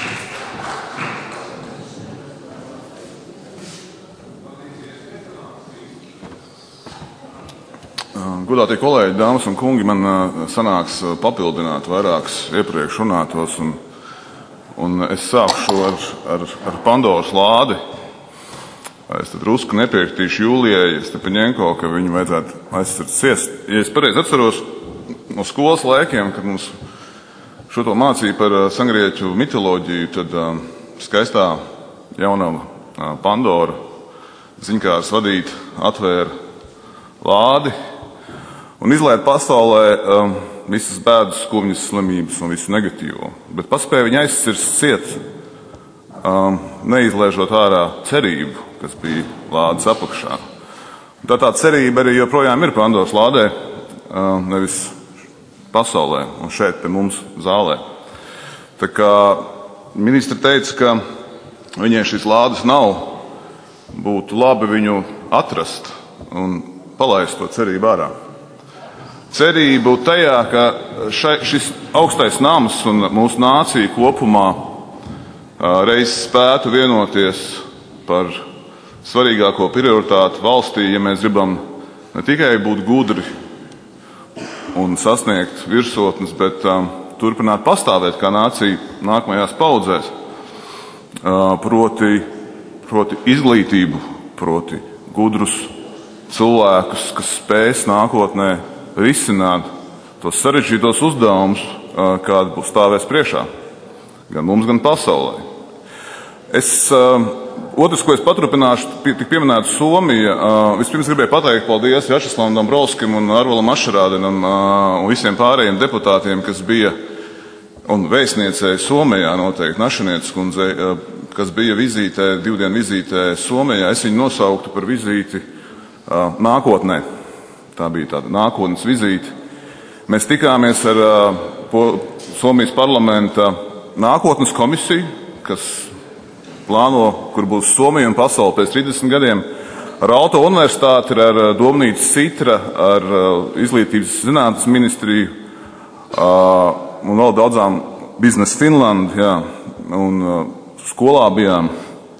Godātie kolēģi, dāmas un kungi, man sanāks papildināt vairākus iepriekš runātos, un es sākšu ar Pandoras lādi. Es tad drusku nepiekritīšu Jūlijai Stepaņenko, ka viņu vajadzētu aizsardz ciest. Ja es pareizi atceros no skolas laikiem, kad mums šo to mācīja par sangrieķu mitoloģiju, tad skaistā jaunava Pandora ziņkārs vadīt atvēra lādi un izlēt pasaulē visas bēdas, skumjas, slimības un visu negatīvo. Bet paspēja viņa aizsirst ciet, neizlēžot ārā cerību, kas bija lādes apakšā. Tā cerība arī joprojām ir Pandoras lādē, nevis pasaulē un šeit pie mums zālē. Tā kā ministra teica, ka viņai šīs lādes nav, būtu labi viņu atrast un palaist to cerību ārā. Cerību tajā, ka šis augstais nams un mūsu nācija kopumā reiz spētu vienoties par svarīgāko prioritāti valstī, ja mēs gribam ne tikai būt gudri un sasniegt virsotnes, bet turpināt pastāvēt kā nācija nākamajās paudzēs, proti izglītību, proti gudrus cilvēkus, kas spēs nākotnē risināt tos sarežģītos uzdevumus, kādi būs stāvēs priekšā, gan mums, gan pasaulē. Otrs, ko es paturpināšu, tik pieminēta Somija. Vispirms gribēju pateikt paldies Vjačeslavam Dombrovskim un Arvolam Ašarādenam un visiem pārējiem deputātiem, kas bija, un vēstniecei Somijā noteikti, Našanietes kundzei, kas bija vizītē, 2 dienu vizītē Somijā. Es viņu nosauktu par vizīti nākotnē. Tā bija tāda nākotnes vizīte. Mēs tikāmies ar Somijas parlamenta nākotnes komisiju, kas plāno, kur būs Somija un pasaule pēc 30 gadiem, ar Aalto universitāti, ar Domnīcu Sitra, ar Izglītības zinātnes ministriju un vēl daudzām Business Finland, jā, un skolā bijām.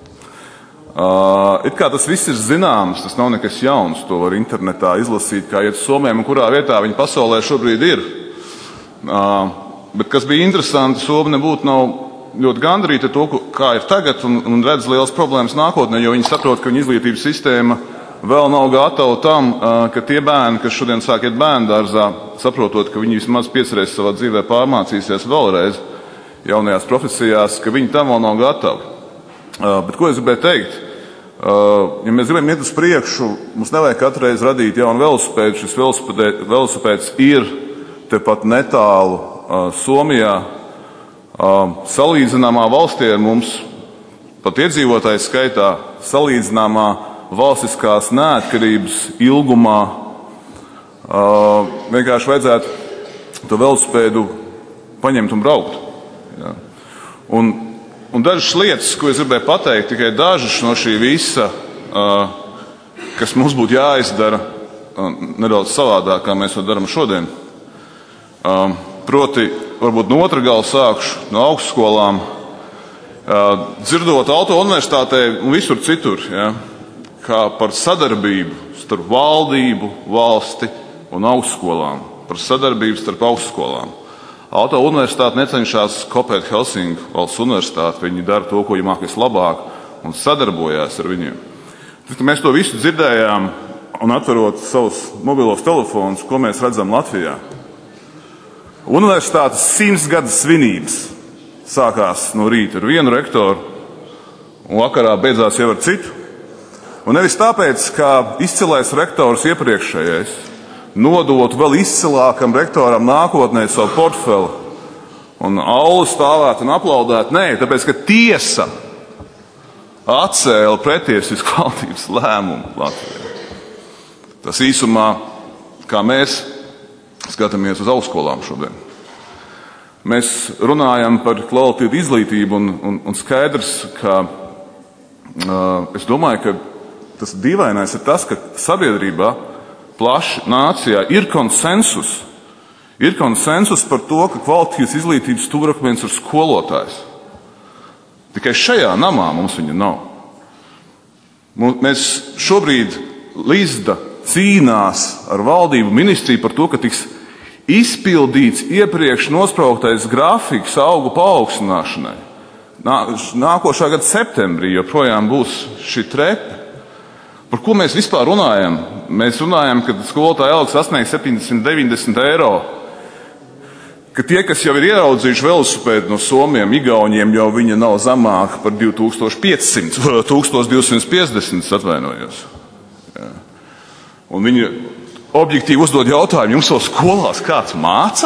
It kā tas viss ir zināms, tas nav nekas jauns, to var internetā izlasīt, kā iet Somijam un kurā vietā viņi pasaulē šobrīd ir. Bet kas bija interesanti, Somi nebūtu nav ļoti gandrīti ar to, kā ir tagad, un redz lielas problēmas nākotnē, jo viņi saprot, ka viņa izglītības sistēma vēl nav gatava tam, ka tie bērni, kas šodien sāk iet bērndārzā, saprotot, ka viņi vismaz 5 reizes savā dzīvē pārmācīsies vēlreiz jaunajās profesijās, ka viņi tam vēl nav gatavi. Bet ko es gribēju teikt? Ja mēs gribam iet uz priekšu, mums nevajag katru reizi radīt jaunu velosipēdu. Šis velosipēds ir tepat netālu Somijā. Salīdzināmā valstī ar mums, pat iedzīvotāju skaitā, salīdzināmā valstiskās neatkarības ilgumā, vienkārši vajadzētu to velosipēdu paņemt un braukt. Ja. Un dažas lietas, ko es gribēju pateikt, tikai dažas no šī visa, kas mums būtu jāizdara nedaudz savādāk, kā mēs to darām šodien. Proti, varbūt no otra gala sākšu, no augstskolām, dzirdot Auto universitātē un visur citur, ja, kā par sadarbību starp valdību, valsti un augstskolām, par sadarbību starp augstskolām. Auto universitāte necenšas kopēt Helsinku valsts universitāti, viņi dara to, ko viņi māk vislabāk un sadarbojās ar viņiem. Mēs to visu dzirdējām un atverot savus mobilos telefonus, ko mēs redzam Latvijā. Universitātes 100 gadu svinības sākās no rīta ar vienu rektoru un vakarā beidzās jau ar citu. Un nevis tāpēc, ka izcilais rektors iepriekšējais nodot vēl izcilākam rektoram nākotnē savu portfeli un aulu stāvēt un aplaudēt. Nē, tāpēc, ka tiesa atcēla pretiesisku valdības lēmumu Latvijā. Tas īsumā, kā mēs skatāmies uz augstskolām šodien. Mēs runājam par kvalitatīvu izglītību un skaidrs, ka es domāju, ka tas dīvainais ir tas, ka sabiedrībā plaši nācijā ir konsensus. Ir konsensus par to, ka kvalitatīvas izglītības stūrakmens ir skolotājs. Tikai šajā namā mums viņa nav. Mēs šobrīd Lizda cīnās ar valdību ministriju par to, ka tiks izpildīts iepriekš nosprauktais grafiks augu paaugstināšanai. Nākošā gada septembrī joprojām būs šī trepe. Par ko mēs vispār runājam? Mēs runājam, ka skolotāja alga sasniegs 790 eiro. Ka tie, kas jau ir ieraudzījuši velosipēdu no Somiem, Igauniem, jau viņa nav zemāka par 2500, 1250, atvainojos. Jā. Un viņi objektīvi uzdod jautājumu, jums jau skolās kāds māca?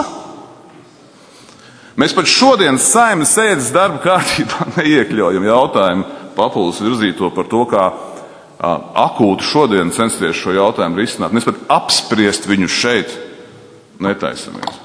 Mēs pat šodien Saeimas sēdes darba kārtībā neiekļaujam jautājumu Papules virzīto par to, kā akūti šodien censties šo jautājumu risināt. Mēs pat apspriest viņu šeit netaisamies.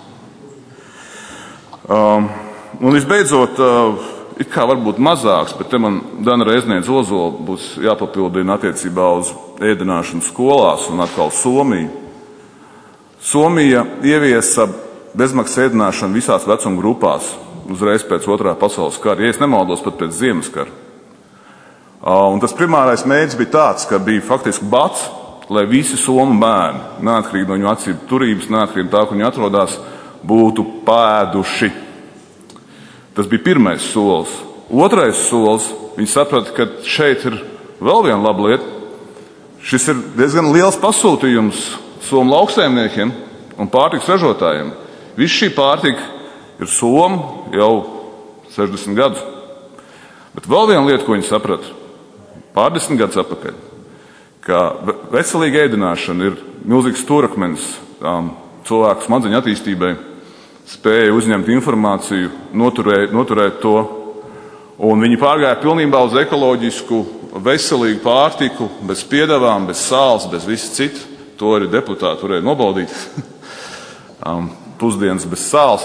Un visbeidzot, it kā varbūt mazāks, bet te man Dana Reizniece Ozola būs jāpapildina attiecībā uz ēdināšanu skolās un atkal Somiju. Somija ieviesa bezmaksas ēdināšanu visās vecuma grupās uzreiz pēc Otrā pasaules kara, ja es nemaldos, pat pēc Ziemaskara. Un tas primārais mērķis bija tāds, ka bija faktiski bats, lai visi somu bērni, neatkarīgi no viņu acību turības, neatkarīgi no tā, kur viņi atrodas, būtu pēduši. Tas bija pirmais solis. Otrais solis, viņi saprata, ka šeit ir vēl viena laba lieta. Šis ir diezgan liels pasūtījums somu lauksaimniekiem un pārtikas ražotājiem. Viss šī pārtika ir somu jau 60 gadus. Bet vēl viena lieta, ko viņi saprata, pārdesmit gadus atpakaļ, ka veselīga ēdināšana ir milzīgs stūrakmenis cilvēku smadzeņu attīstībai, spēja uzņemt informāciju, noturēt to, un viņi pārgāja pilnībā uz ekoloģisku, veselīgu pārtiku, bez piedevām, bez sāls, bez viss cits. To arī deputāti varēja nobaudīt. Pusdienas bez sāls.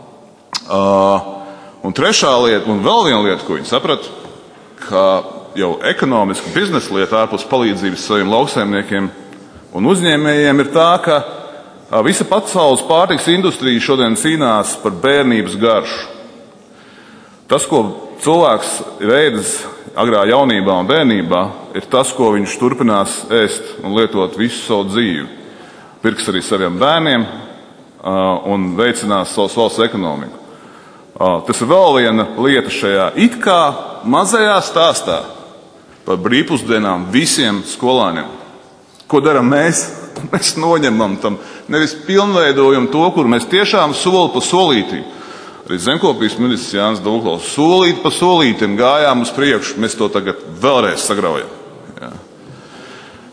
Un trešā lieta, un vēl viena lieta, ko viņi saprata, ka jau ekonomiski biznesa lieta ārpus palīdzības saviem lauksaimniekiem un uzņēmējiem ir tā, ka visa pasaules pārtiks industrija šodien cīnās par bērnības garšu. Tas, ko cilvēks ir ēdis agrā jaunībā un bērnībā, ir tas, ko viņš turpinās ēst un lietot visu savu dzīvi. Pirks arī saviem bērniem un veicinās savas valsts ekonomiku. Tas ir vēl viena lieta šajā it kā mazajā stāstā par brīvpusdienām visiem skolāniem. Ko daram mēs? Mēs noņemam tam, nevis pilnveidojam to, kur mēs tiešām soli pa solītī. Arī zemkopības ministrs Jānis Dūklaus solīt pa solītim gājām uz priekšu, mēs to tagad vēlreiz sagraujam.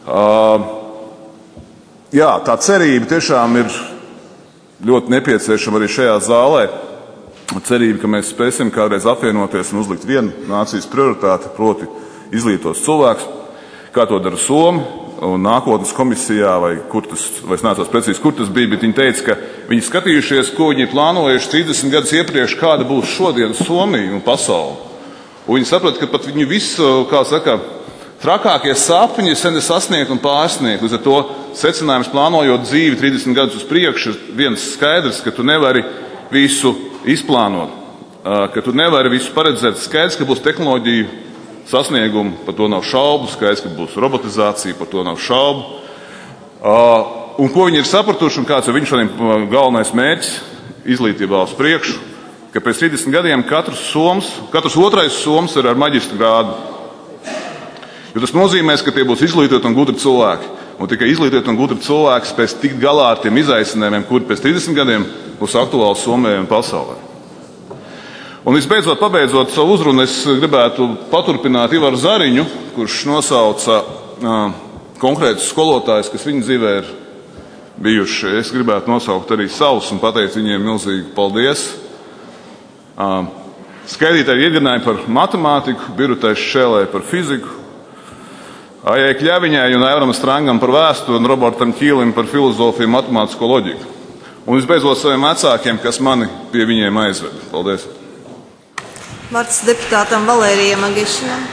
Jā, tā cerība tiešām ir ļoti nepieciešama arī šajā zālē. Cerība, ka mēs spēsim kādreiz apvienoties un uzlikt vienu nācijas prioritāti, proti izglītos cilvēks, kā to dara Somi un nākotnes komisijā, vai es neatceros precīzi, kur tas bija, bet viņi teica, ka viņi skatījušies, ko viņi plānojuši 30 gadus iepriekš, kāda būs šodien Somija un pasaule. Un viņi saprata, ka pat viņu visu, trakākie sapņi sen ir sasniegt un pārsniegt. Līdz ar to secinājums plānojot dzīvi 30 gadus uz priekšu, ir viens skaidrs, ka tu nevari visu izplānot, ka tu nevari visu paredzēt. Skaidrs, ka būs tehnoloģiju sasniegumi, par to nav šaubu, skaidrs, ka būs robotizācija, par to nav šaubu. Un ko viņi ir sapratuši un kāds ir viņu šodien galvenais mērķis izglītībā uz priekšu, ka pēc 30 gadiem katrs otrais soms ir ar maģistra grādu. Jo tas nozīmē, ka tie būs izglītoti un gudri cilvēki. Un tikai izglītoti un gudri cilvēki spēs tikt galā ar tiem izaicinājumiem, kuri pēc 30 gadiem būs aktuāli Somijai un pasaulē. Un visbeidzot, pabeidzot savu uzrunu, es gribētu paturpināt Ivaru Zariņu, kurš nosauca konkrētus skolotājus, kas viņa dzīvē ir bijuši. Es gribētu nosaukt arī savus un pateikt viņiem milzīgi paldies. Skaidītāji iegādāja par matemātiku, Birutai Šēlē par fiziku, Aijai Kļaviņai un Aivaram Strangam par vēsturi un Robertam Ķīlim par filozofiju, matemātisko loģiku. Un visbeidzot saviem vecākiem, kas mani pie viņiem aizveda. Paldies! Vārds deputātam Valērijam Agišinam.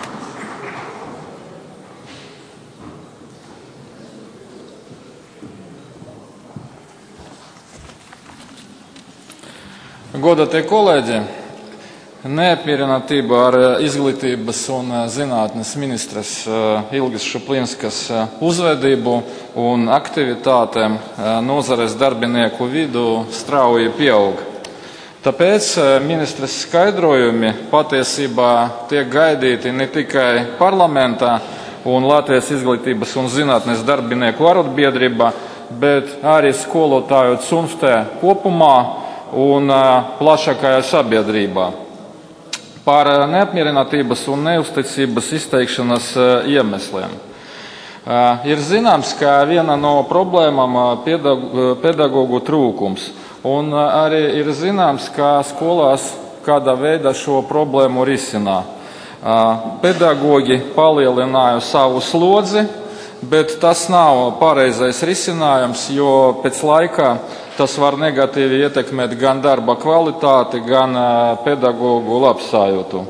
Godātie kolēģi, neapmierinātība ar izglītības un zinātnes ministres Ilgas Šuplinskas uzvedību un aktivitātēm nozares darbinieku vidū strauji pieaug. Tāpēc ministres skaidrojumi patiesībā tiek gaidīti ne tikai parlamentā un Latvijas izglītības un zinātnes darbinieku arotbiedrībā, bet arī skolotāju cunftē kopumā un plašākajā sabiedrībā. Par neapmierinātības un neusticības izteikšanas iemesliem. Ir zināms, ka viena no problēmām pedagogu trūkums. Un arī ir zināms, ka skolās kādā veidā šo problēmu risinā. Pedagogi palielināja savu slodzi, bet tas nav pareizais risinājums, jo pēc laika tas var negatīvi ietekmēt gan darba kvalitāti, gan pedagogu labsajūtu.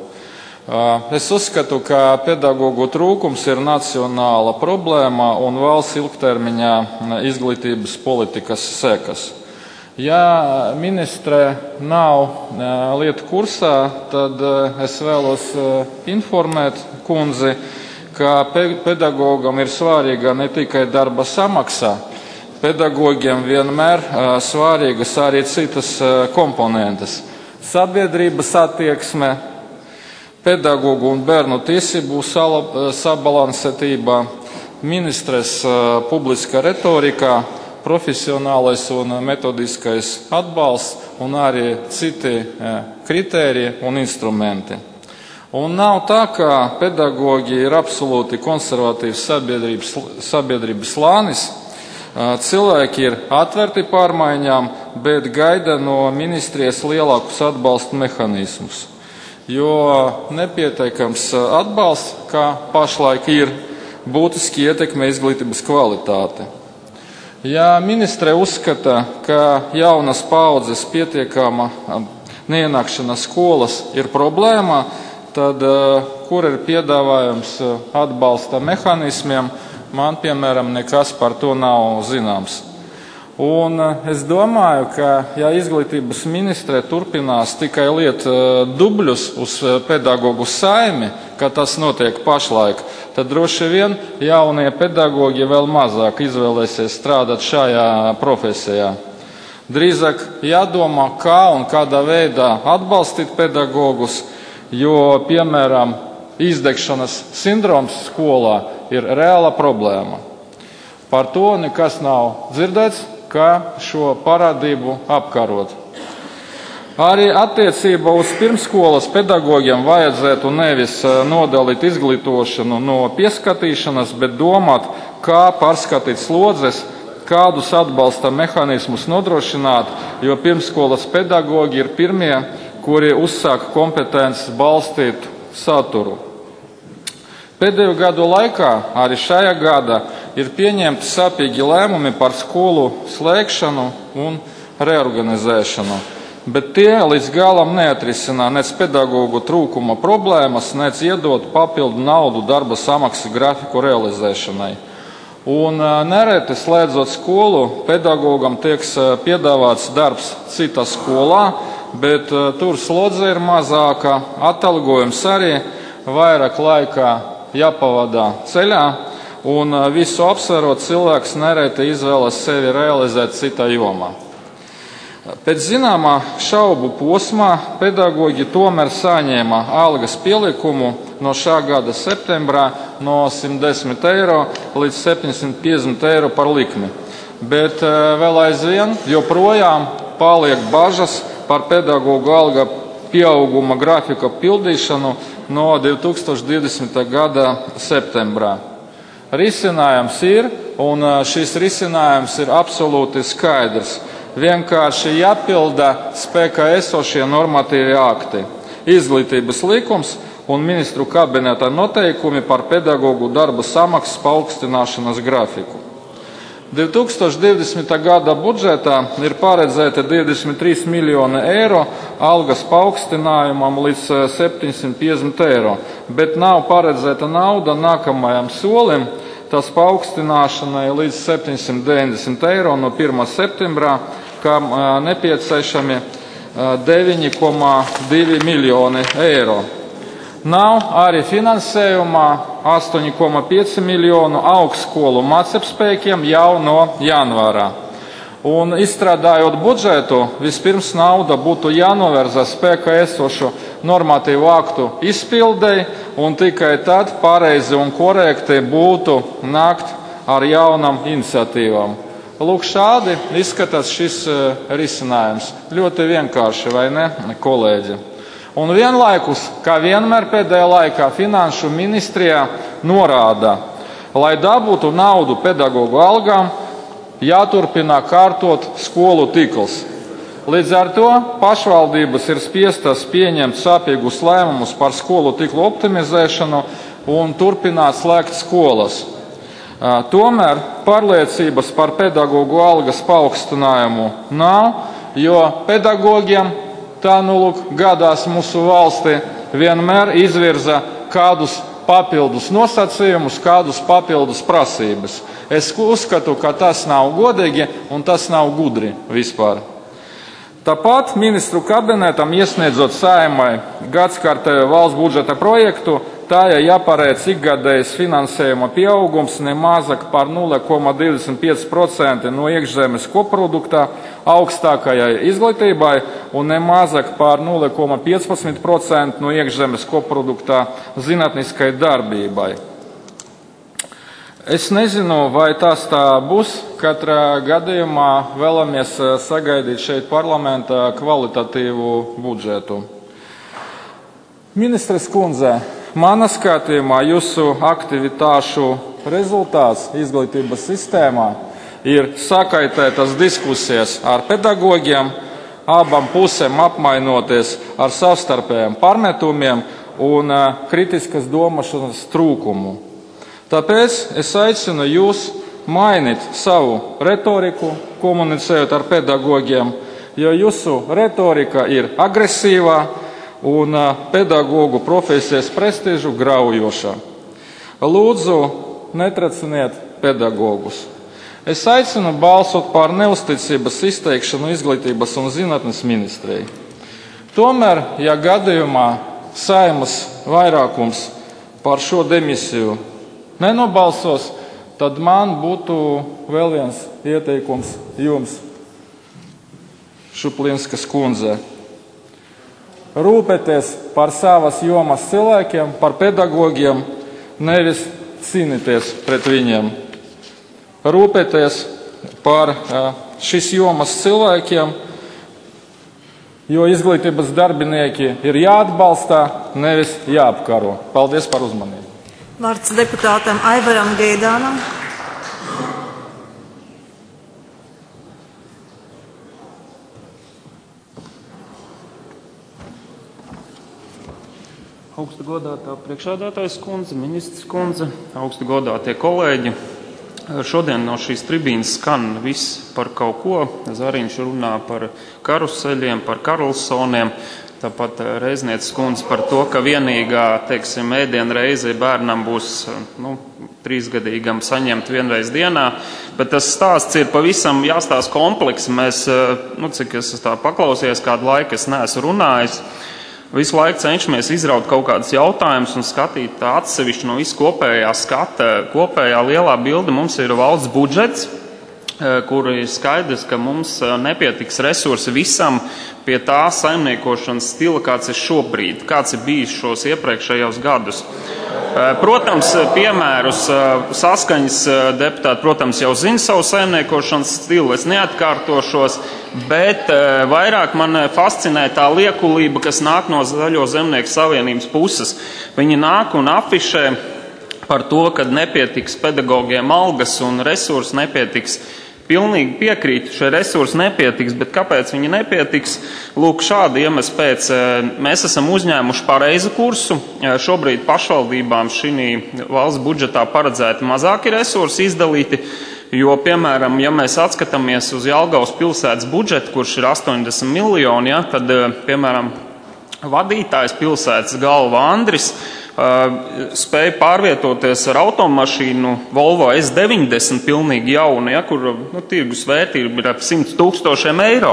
Es uzskatu, ka pedagogu trūkums ir nacionāla problēma un valsts ilgtermiņā izglītības politikas sekas. Ja ministre nav lietu kursā, tad es vēlos informēt kundzi, ka pedagogam ir svarīga ne tikai darba samaksa, pedagogiem vienmēr svarīgas arī citas komponentes. Sabiedrības attieksme, pedagogu un bērnu tiesību sabalansētība, ministres publiska retorika, profesionālais un metodiskais atbalsts un arī citi kritēriji un instrumenti. Un nav tā, ka pedagogi ir absolūti konservatīvs sabiedrības slānis. Cilvēki ir atverti pārmaiņām, bet gaida no ministrijas lielākus atbalsta mehānismus. Jo nepietiekams atbalsts, kā pašlaik ir, būtiski ietekmē izglītības kvalitāti. Ja ministre uzskata, ka jaunas paudzes pietiekama neienākšana skolas ir problēma, tad kur ir piedāvājums atbalsta mehānismiem, man, piemēram, nekas par to nav zināms. Un es domāju, ka ja izglītības ministre turpinās tikai liet dubļus uz pedagogu saimi, kā tas notiek pašlaik, tad droši vien jaunie pedagogi vēl mazāk izvēlēsies strādāt šajā profesijā. Drīzāk jādomā, kā un kādā veidā atbalstīt pedagogus, jo, piemēram, izdegšanas sindroms skolā ir reāla problēma. Par to nekas nav dzirdēts, kā šo parādību apkarot. Arī attiecībā uz pirmsskolas pedagogiem vajadzētu nevis nodalīt izglītošanu no pieskatīšanas, bet domāt, kā pārskatīt slodzes, kādus atbalsta mehānismus nodrošināt, jo pirmsskolas pedagogi ir pirmie, kuri uzsāk kompetences balstīt saturu. Pēdējo gadu laikā, arī šajā gadā, ir pieņemti sapīgi lēmumi par skolu slēgšanu un reorganizēšanu, bet tie līdz galam neatrisinā nec pedagogu trūkuma problēmas, nec iedot papildu naudu darba samaksas grafiku realizēšanai. Un nereti slēdzot skolu, pedagogam tiek piedāvāts darbs citā skolā, bet tur slodze ir mazāka, atalgojums arī, vairāk laika jāpavadā ceļā, un visu apsverot cilvēks nereti izvēlas sevi realizēt citā jomā. Pēc zināmā šaubu posmā pedagogi tomēr saņēma algas pielikumu no šā gada septembrā no 110 eiro līdz 750 eiro par likmi. Bet vēl aizvien joprojām paliek bažas par pedagogu alga pieauguma grafika pildīšanu no 2020. gada septembrā. Risinājums ir, un šis risinājums ir absolūti skaidrs. Vienkārši jāpilda spēkā esošie normatīvi akti, izglītības likums un ministru kabineta noteikumi par pedagogu darba samaksas paaugstināšanas grafiku. 2020. gada budžetā ir paredzēta 23 miljoni eiro algas paaugstinājumam līdz 750 eiro, bet nav paredzēta nauda nākamajam solim, tas paaugstināšanai līdz 790 eiro no 1. septembrā, kam nepieciešami 9,2 miljoni eiro. Nav arī finansējumā 8,5 miljonu augstskolu mācībspēkiem jau no janvārā. Un izstrādājot budžetu, vispirms nauda būtu jānovirza spēkā esošu normatīvu aktu izpildei, un tikai tad pareizi un korekti būtu nākt ar jaunām iniciatīvām. Lūk, šādi izskatās šis risinājums. Ļoti vienkārši, vai ne, kolēģi? Un vienlaikus, kā vienmēr pēdējā laikā, Finanšu ministrijā norāda, lai dabūtu naudu pedagogu algām, jāturpina kārtot skolu tīkls. Līdz ar to pašvaldības ir spiestas pieņemt sāpīgus lēmumus par skolu tīklu optimizēšanu un turpināt slēgt skolas. Tomēr pārliecības par pedagogu algas paaugstinājumu nav, jo pedagogiem tā gadās mūsu valstī vienmēr izvirza kādus papildus nosacījumus, kādus papildus prasības. Es uzskatu, ka tas nav godīgi un tas nav gudri vispār. Tāpat ministru kabinetam iesniedzot Saeimai gadskārtējo valsts budžeta projektu, tā jāparedz ikgadējs finansējuma pieaugums ne mazāk par 0,25% no iekšzemes koprodukta augstākajai izglītībai un ne mazāk par 0,15% no iekšzemes koprodukta zinātniskai darbībai. Es nezinu, vai tas tā būs. Katrā gadījumā vēlamies sagaidīt šeit parlamentā kvalitatīvu budžetu. Ministres kundze, manā skatījumā jūsu aktivitāšu rezultāts izglītības sistēmā ir sakaitētas diskusijas ar pedagogiem, abām pusēm apmainoties ar savstarpējiem pārmetumiem un kritiskas domāšanas trūkumu. Tāpēc es aicinu jūs mainīt savu retoriku, komunicējot ar pedagogiem, jo jūsu retorika ir agresīvā un pedagogu profesijas prestižu graujoša. Lūdzu, netraciniet pedagogus. Es aicinu balsot par neusticības izteikšanu izglītības un zinātnes ministrijai. Tomēr, ja gadījumā Saeimas vairākums par šo demisiju nenobalsos, tad man būtu vēl viens ieteikums jums, Šuplinskas kundze. Rūpēties par savas jomas cilvēkiem, par pedagogiem, nevis cīnīties pret viņiem. Rūpēties par šīs jomas cilvēkiem jo izglītības darbinieki ir jāatbalsta, nevis jāapkaro. Paldies par uzmanību. Vārds deputātam Aivaram Geidānam. Augstu godātā priekšādātājas kundze, ministrs kundze, augstu godātie kolēģi. Šodien no šīs tribīnas skan viss par kaut ko. Zariņš runā par karuseļiem, par Karlsoniem, tāpat Reiznieces kundze par to, ka vienīgā, teiksim, ēdiena reize bērnam būs 3-gadīgam saņemt vienreiz dienā, bet tas stāsts ir pavisam jāstāsta kompleksi. Mēs, cik es tā paklausījos, kādu laiku es neesmu runājis, visu laiku cenšamies izraut kaut kādus jautājumus un skatīt atsevišķi no visu kopējā skata. Kopējā lielā bilde mums ir valsts budžets, kur ir skaidrs, ka mums nepietiks resursi visam pie tā saimniekošanas stila, kāds ir šobrīd, kāds ir bijis šos iepriekšējos gadus. Protams, piemērus Saskaņas deputāti, protams, jau zina savu saimniekošanas stilu, es neatkārtošos, bet vairāk man fascinē tā liekulība, kas nāk no Zaļo zemnieku savienības puses. Viņi nāk un afišē par to, ka nepietiks pedagogiem algas un resursi nepietiks. Pilnīgi piekrītu, šie resursi nepietiks, bet kāpēc viņi nepietiks? Lūk, šādi iemesli pēc. Mēs esam uzņēmuši pareizu kursu. Šobrīd pašvaldībām šī valsts budžetā paredzēti mazāki resursi izdalīti, jo, piemēram, ja mēs atskatāmies uz Jelgavas pilsētas budžetu, kurš ir 80 miljoni, tad, piemēram, vadītājs pilsētas galva Andris spēja pārvietoties ar automašīnu Volvo S90 pilnīgi jaunu, kur tirgus vērtība ir ap 100 000 eiro.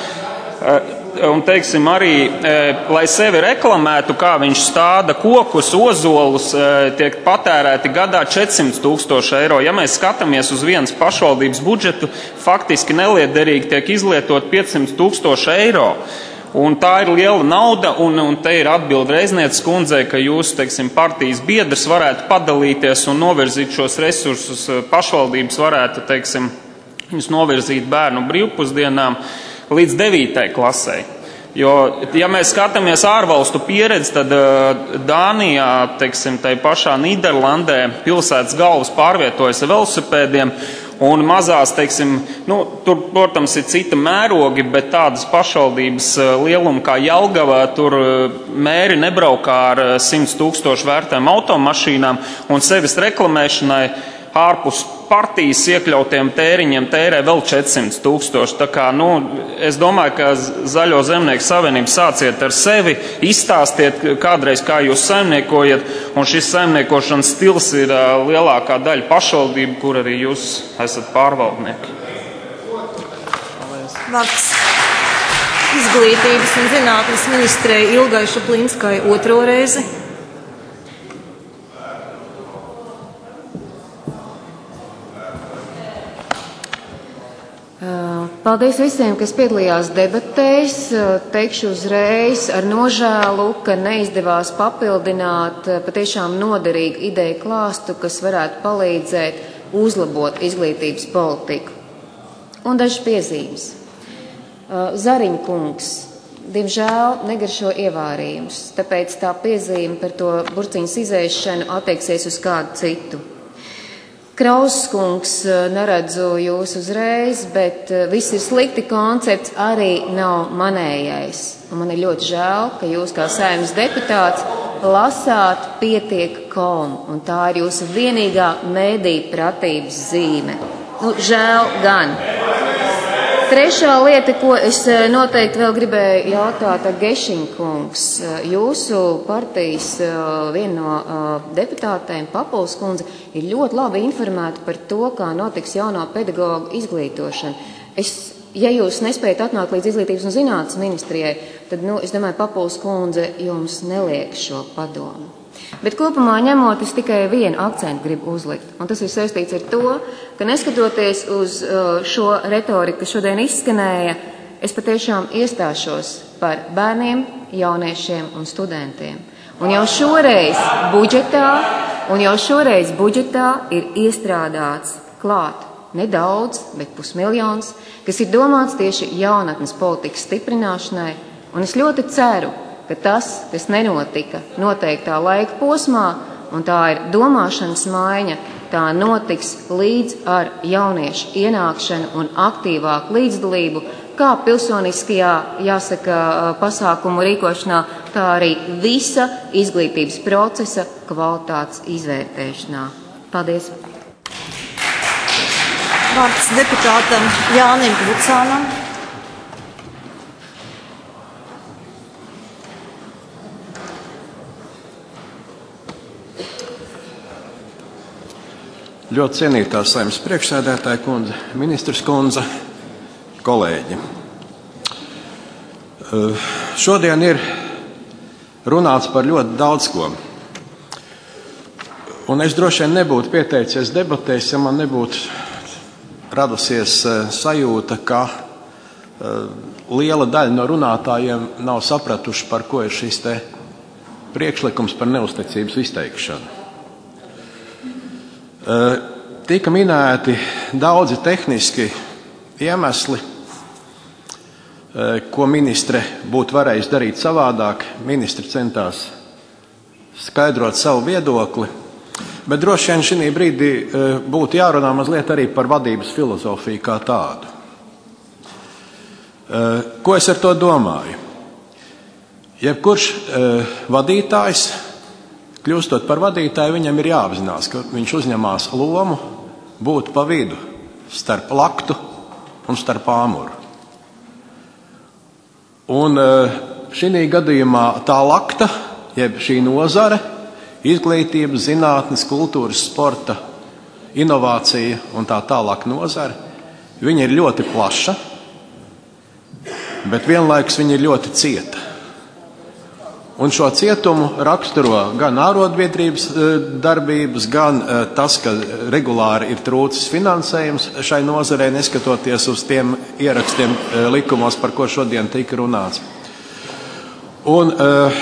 Un, teiksim, arī, lai sevi reklamētu, kā viņš stāda kokus, ozolus, tiek patērēti gadā 400 000 eiro. Ja mēs skatāmies uz vienas pašvaldības budžetu, faktiski neliederīgi tiek izlietot 500 000 eiro. Un tā ir liela nauda, un te ir atbilde Reiznieces kundzei, ka jūs, teiksim, partijas biedrs varētu padalīties un novirzīt šos resursus. Pašvaldības varētu, teiksim, viņus novirzīt bērnu brīvpusdienām līdz 9. klasei. Jo, ja mēs skatāmies ārvalstu pieredzi, tad Dānijā, teiksim, tai pašā Nīderlandē pilsētas galvas pārvietojas ar velosipēdiem, un mazās, teiksim, tur, protams, ir cita mērogi, bet tādas pašvaldības lieluma kā Jelgavā, tur mēri nebraukā ar 100 000 vērtēm automašīnām un sevis reklamēšanai ārpus partijas iekļautiem tēriņiem tērē vēl 400 000. Tā kā, es domāju, ka Zaļo zemnieku savienību sāciet ar sevi, izstāstiet kādreiz, kā jūs saimniekojat, un šis saimniekošanas stils ir lielākā daļa pašvaldību, kur arī jūs esat pārvaldnieki. Vārds izglītības un zinātnes ministrei Ilgai Šuplinskai otro reizi. Paldies visiem, kas piedalījās debatēs. Teikšu uzreiz ar nožēlu, ka neizdevās papildināt patiešām noderīgu ideju klāstu, kas varētu palīdzēt uzlabot izglītības politiku. Un dažas piezīmes. Zariņa kungs, diemžēl, negaršo ievārījumus, tāpēc tā piezīme par to burciņas izēšanu attieksies uz kādu citu. Krausas kungs, neredzu jūs uzreiz, bet viss ir slikti koncepts arī nav manējais. Un man ir ļoti žēl, ka jūs kā Saeimas deputāts lasāt pietiek.com, un tā ir jūsu vienīgā mēdīju pratības zīme. Žēl gan. Trešā lieta, ko es noteikti vēl gribēju jautāt, Gešiņa kungs, jūsu partijas viena no deputātēm, Papuls kundze, ir ļoti labi informēta par to, kā notiks jauno pedagogu izglītošana. Ja jūs nespējat atnākt līdz izglītības un zinātnes ministrijai, tad, es domāju, Papuls kundze jums neliek šo padomu. Bet kopumā ņemot, es tikai vienu akcentu gribu uzlikt, un tas ir saistīts ar to, ka neskatoties uz šo retoriku, kas šodien izskanēja, es patiešām iestāšos par bērniem, jauniešiem un studentiem. Un jau šoreiz budžetā ir iestrādāts klāt nedaudz, bet 500 000, kas ir domāts tieši jaunatnes politikas stiprināšanai Un es ļoti ceru, ka tas, kas nenotika noteiktā laika posmā, un tā ir domāšanas maiņa, tā notiks līdz ar jauniešu ienākšanu un aktīvāku līdzdalību, kā pilsoniskajā, jāsaka, pasākumu rīkošanā, tā arī visa izglītības procesa kvalitātes izvērtēšanā. Paldies! Vārds deputātam Jānim Vucānam. Ļoti cienītā Saeimas priekšsēdētāja kundze, ministrs kundze, kolēģi. Šodien ir runāts par ļoti daudz ko. Un es droši vien nebūtu pieteicies debatēs, ja man nebūtu radusies sajūta, ka liela daļa no runātājiem nav sapratuši, par ko ir šis te priekšlikums par neuzticības izteikšanu. Tika minēti daudzi tehniski iemesli, ko ministre būtu varējis darīt savādāk. Ministre centās skaidrot savu viedokli, bet droši vien šī brīdī būtu jārunā mazliet arī par vadības filozofiju kā tādu. Ko es ar to domāju? Jebkurš vadītājs, kļūstot par vadītāju, viņam ir jāapzinās, ka viņš uzņemās lomu būt pa vidu starp laktu un starp āmuru. Un šī gadījumā tā lakta, jeb šī nozare, izglītības, zinātnes, kultūras, sporta, inovācija un tā tālāk nozare, viņa ir ļoti plaša, bet vienlaikus viņa ir ļoti cieta. Un šo cietumu raksturo gan ārotbiedrības darbības, gan tas, ka regulāri ir trūcis finansējums šai nozarei, neskatoties uz tiem ierakstiem likumos, par ko šodien tika runāts. Un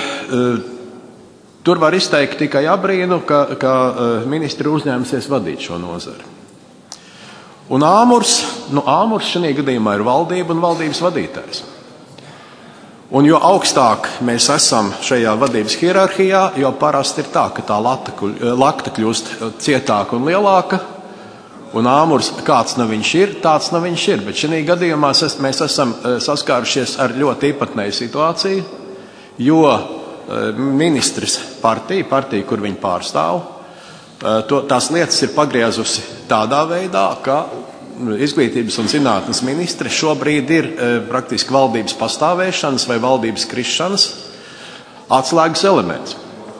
tur var izteikt tikai abrīnu, ka ministri uzņēmusies vadīt šo nozari. Un āmurs šajā gadījumā ir valdība un valdības vadītājs. Un jo augstāk mēs esam šajā vadības hierarhijā, jo parasti ir tā, ka tā lakta kļūst cietāka un lielāka, un āmurs kāds no viņš ir, tāds no viņš ir. Bet šajā gadījumā mēs esam saskārušies ar ļoti īpatnēju situāciju, jo ministrs partija, kur viņi pārstāv, tās lietas ir pagriezusi tādā veidā, ka izglītības un zinātnes ministre šobrīd ir praktiski valdības pastāvēšanas vai valdības krišanas atslēgas elements.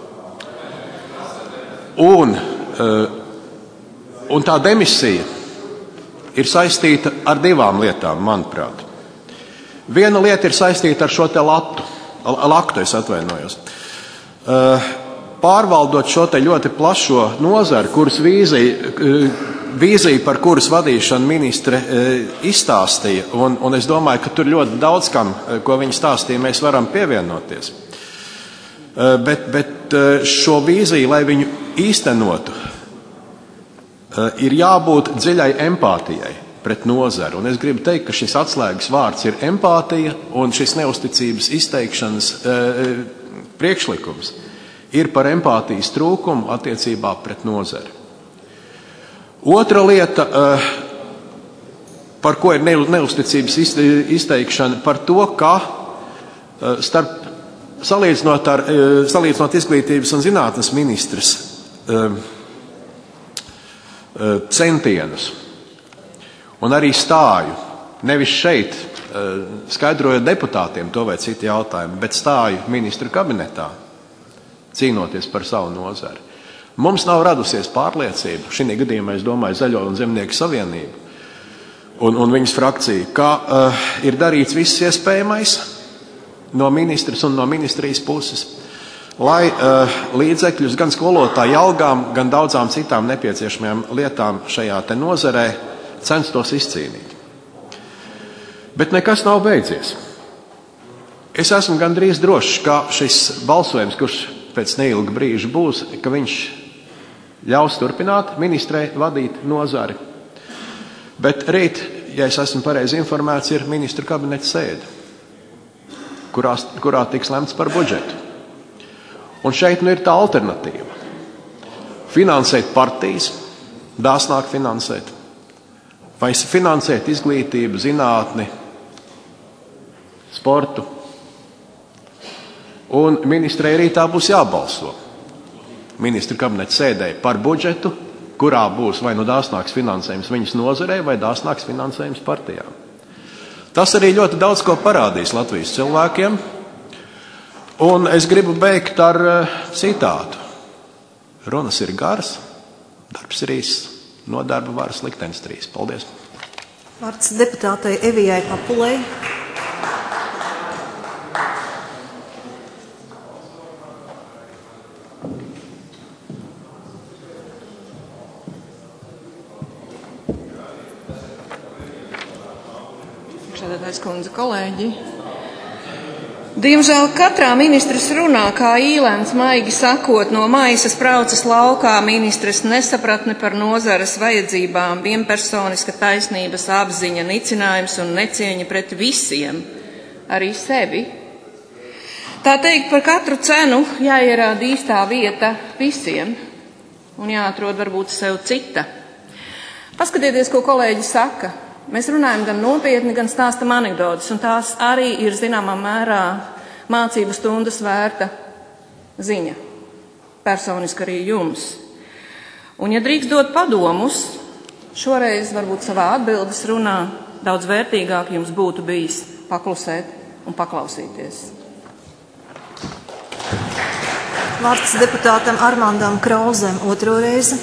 Un tā demisija ir saistīta ar divām lietām, manuprāt. Viena lieta ir saistīta ar šo te laktu, es atvainojos. Pārvaldot šo te ļoti plašo nozari, kuras vīzija, par kuras vadīšanu ministre izstāstīja, un es domāju, ka tur ļoti daudz kam, ko viņa stāstīja, mēs varam pievienoties. Bet šo vīziju, lai viņu īstenotu, ir jābūt dziļai empātijai pret nozari. Un es gribu teikt, ka šis atslēgas vārds ir empātija, un šis neusticības izteikšanas priekšlikums ir par empātijas trūkumu attiecībā pret nozari. Otra lieta, par ko ir neusticības izteikšana, par to, ka salīdzinot izglītības un zinātnes ministres centienus un arī stāju, nevis šeit, skaidrojot deputātiem to vai citu jautājumu, bet stāju ministru kabinetā, cīnoties par savu nozari. Mums nav radusies pārliecība, šī gadījumā es domāju Zaļo un Zemnieku savienību un viņas frakciju, ka ir darīts viss iespējamais no ministras un no ministrijas puses, lai līdzekļus gan skolotāju algām, gan daudzām citām nepieciešamajām lietām šajā te nozarē censtos izcīnīt. Bet nekas nav beidzies. Es esmu gandrīz drošs, ka šis balsojums, kurš pēc neilga brīža būs, ka viņš ļaus turpināt ministrei vadīt nozari. Bet rīt, ja es esmu pareizi informēts, ir ministru kabineta sēde. kurā tiks lemts par budžetu. Un šeit ir tā alternatīva. Finansēt partijas, dāsnāk finansēt, vai finansēt izglītību, zinātni, sportu. Un ministrei rītā būs jābalso. Ministra kabineta sēdē par budžetu, kurā būs vai nu dāsnāks finansējums viņas nozarei, vai dāsnāks finansējums partijām. Tas arī ļoti daudz ko parādīs Latvijas cilvēkiem. Un es gribu beigt ar citātu. Runas ir garas, darbs ir īss, no darba varas liktenis 3. Paldies. Vārds deputātei Evijai Papulei. Priekšsēdētājas kundze, kolēģi. Diemžēl katrā ministres runā, kā īlēns maigi sakot, no maisa spraucas laukā ministres nesapratne par nozares vajadzībām, vienpersoniska taisnības apziņa, nicinājums un necieņa pret visiem, arī sevi. Tā teikt, par katru cenu jāierāda īstā vieta visiem un jāatrod varbūt sev cita. Paskatieties, ko kolēģi saka. Mēs runājam gan nopietni, gan stāstam anekdotas, un tās arī ir zināmā mērā mācību stundas vērta ziņa. Personiski arī jums. Un, ja drīkst dot padomus, šoreiz varbūt savā atbildes runā daudz vērtīgāk jums būtu bijis paklusēt un paklausīties. Vārds deputātam Armandam Krauzem 2. reizi.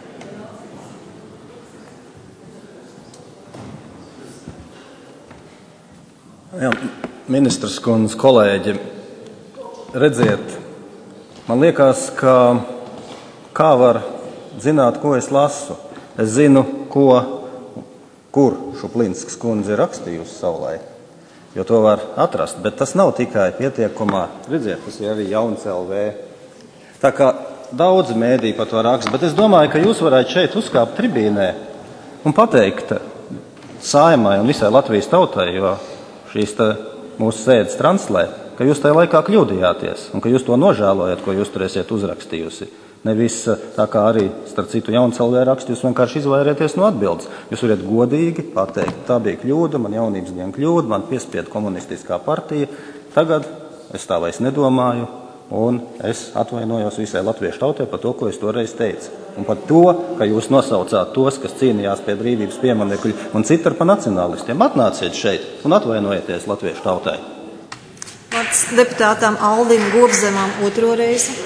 Jā, ministrs kundze, kolēģi, redziet, man liekas, ka kā var zināt, ko es lasu. Es zinu, kur Šuplinskas kundze ir rakstījusi savulaik, jo to var atrast, bet tas nav tikai pietiekumā. Redziet, tas jau ir Jauns LV. Tā kā daudz mēdī pat var rakstīt, bet es domāju, ka jūs varētu šeit uzkāpt tribīnē un pateikt Saeimai un visai Latvijas tautai, jo šīs mūsu sēdes translē, ka jūs tajā laikā kļūdījāties un ka jūs to nožēlojat, ko jūs tur esiet uzrakstījusi. Nevis tā kā arī, starp citu, Jauns LV rakstu, jūs vienkārši izvairieties no atbildes. Jūs varat godīgi pateikt, tā bija kļūda, man jaunības diena kļūda, man piespieda komunistiskā partija. Tagad es tā vairs nedomāju un es atvainojos visai latviešu tautai par to, ko es toreiz teicu. Un par to, ka jūs nosaucāt tos, kas cīnījās pie brīvības pieminekļu un citur par nacionālistiem. Atnāciet šeit un atvainojieties latviešu tautai. Vārds deputātam Aldim Gobzemam 2. reizi.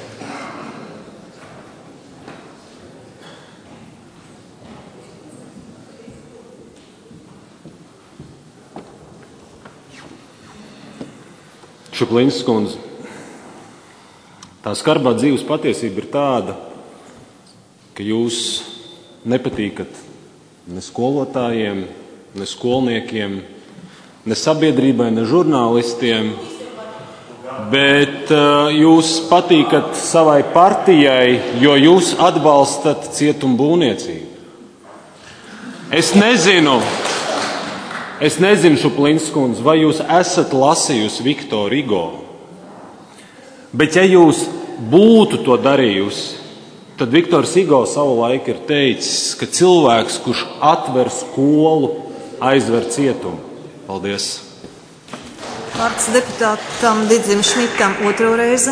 Šuplinskas kundze, tā skarbā dzīves patiesība ir tāda, ka jūs nepatīkat ne skolotājiem, ne skolniekiem, ne sabiedrībai, ne žurnālistiem, bet jūs patīkat savai partijai, jo jūs atbalstat cietumu būvniecību. Es nezinu, Šuplinskas kundze, vai jūs esat lasījusi Viktoru Hugo, bet ja jūs būtu to darījusi, tad Viktors Hugo savulaik ir teicis, ka cilvēks, kurš atver skolu, aizver cietumu. Paldies. Vārds deputātam Didzim Šmitam 2. reizi.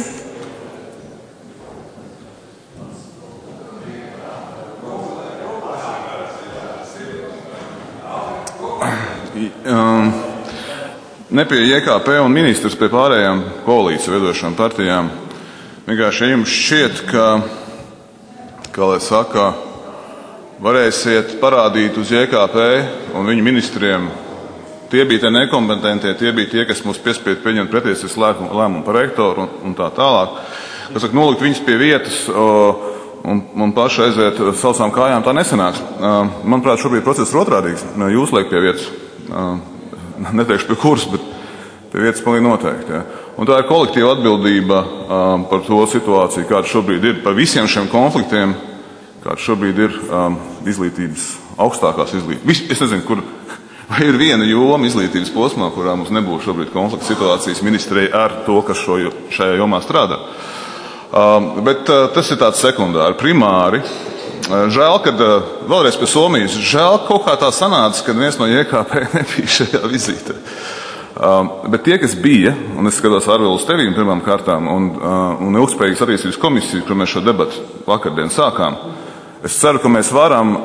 Ne pie JKP un ministrs, pie pārējām koalīciju vedošām partijām. Vienkārši, ja jums šķiet, kā lai saka, varēsiet parādīt uz JKP un viņu ministriem, tie bija tie nekompetentie, tie bija tie, kas mums piespied pieņemt pretiesisku lēmumu par rektoru un tā tālāk. Kas saka, nolikt viņus pie vietas un paši aiziet saucām kājām, tā nesanāks. Manuprāt, šobrīd process ir otrādīgs. Jūs liek pie vietas. Neteikšu pie kuras, bet pie vietas pilnīgi noteikti. Ja. Un tā ir kolektīva atbildība par to situāciju, kāda šobrīd ir, par visiem šiem konfliktiem, kāda šobrīd ir izglītības, augstākās izglītības. Es nezinu, kur Vai ir viena joma izglītības posmā, kurā mums nebūs šobrīd konflikta situācijas ministrija ar to, kas šajā jomā strādā? Bet tas ir tāds sekundāri. Primāri, žēl, kad vēlreiz pie Somijas, žēl kaut kā tā sanāca, kad viens no JKP nebija šajā vizītē. Bet tie, kas bija, un es skatos Arvelu uz tevīm pirmām kārtām, un ilgspējīgas attīstības komisiju, kur mēs šo debatu vakardien sākām, es ceru, ka mēs varam,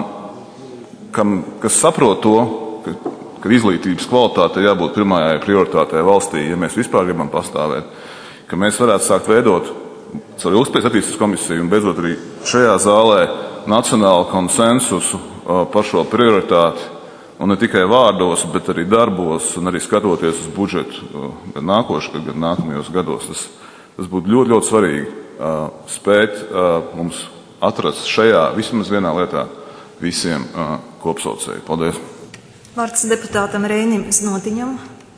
kas saprot to, ka izglītības kvalitāte jābūt pirmajai prioritātei valstī, ja mēs vispār gribam pastāvēt, ka mēs varētu sākt veidot caur ilgspējas attīstības komisiju un beidzot arī šajā zālē nacionālu konsensusu par šo prioritāti, un ne tikai vārdos, bet arī darbos, un arī skatoties uz budžetu gan nākošajos, gan nākamajos gados. Tas būtu ļoti, ļoti svarīgi spēt mums atrast šajā vismaz vienā lietā visiem kopsaucēju. Paldies! Vārds deputātam Reinim Znotiņam.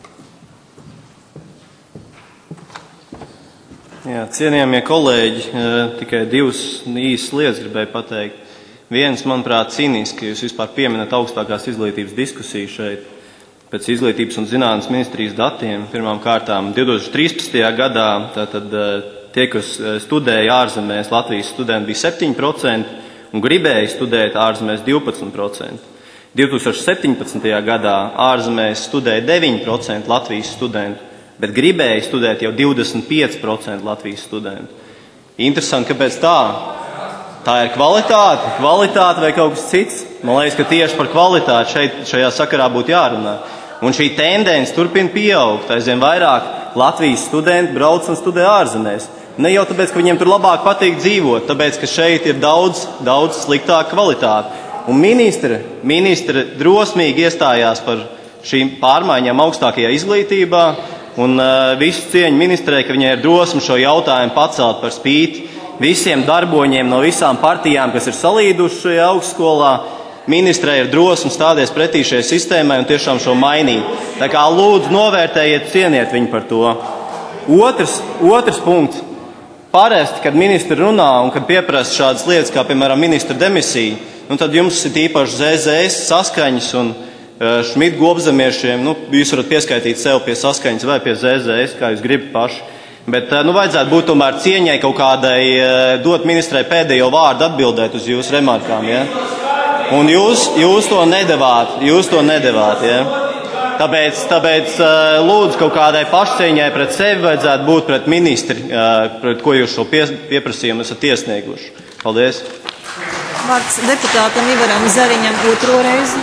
Jā, cienījamie kolēģi, tikai divas īsas lietas gribēju pateikt. Viens, manuprāt, cīniski, jūs vispār pieminat augstākās izglītības diskusiju šeit. Pēc izglītības un zinātnes ministrijas datiem, pirmām kārtām 2013. gadā, tātad tie, kas studēja ārzemēs, Latvijas studenti bija 7% un gribēja studēt ārzemēs 12%. 2017. gadā ārzemēs studēja 9% Latvijas studentu, bet gribēja studēt jau 25% Latvijas studentu. Interesanti, kāpēc tā? Tā ir kvalitāte vai kaut kas cits? Man liekas, ka tieši par kvalitāti šajā sakarā būtu jārunā. Un šī tendence turpina pieaugt. Aizvien vairāk Latvijas studenti brauc un studē ārzemēs. Ne jau tāpēc, ka viņiem tur labāk patīk dzīvot, tāpēc, ka šeit ir daudz sliktāka kvalitāte. Un ministre drosmīgi iestājās par šīm pārmaiņām augstākajā izglītībā, un visu cieņu ministrē, ka viņai ir drosme šo jautājumu pacelt par spīti visiem darboņiem no visām partijām, kas ir salīduši šajā augstskolā. Ministrē ir drosme stāties pretī šai sistēmai un tiešām šo mainīt. Tā kā lūdzu novērtējiet, cieniet viņu par to. Otrs punkts. Parasti, kad ministri runā un kad pieprasa šādas lietas, kā piemēram ministra demisija, tad jums ir īpaši ZZS saskaņas un Šmita Gobzemiešiem. Jūs varat pieskaitīt sev pie saskaņas vai pie ZZS, kā jūs gribat paši. Bet vajadzētu būt tomēr cieņai kaut kādai, dot ministrei pēdējo vārdu atbildēt uz jūsu remarkām. Ja? Un jūs to nedevāt. Ja? Tāpēc lūdzu kaut kādai pašcieņai pret sevi vajadzētu būt pret ministri, pret ko jūs šo pieprasījumu esat iesnieguši. Paldies! Vārds deputātam Ivaram Zariņam otro reizi.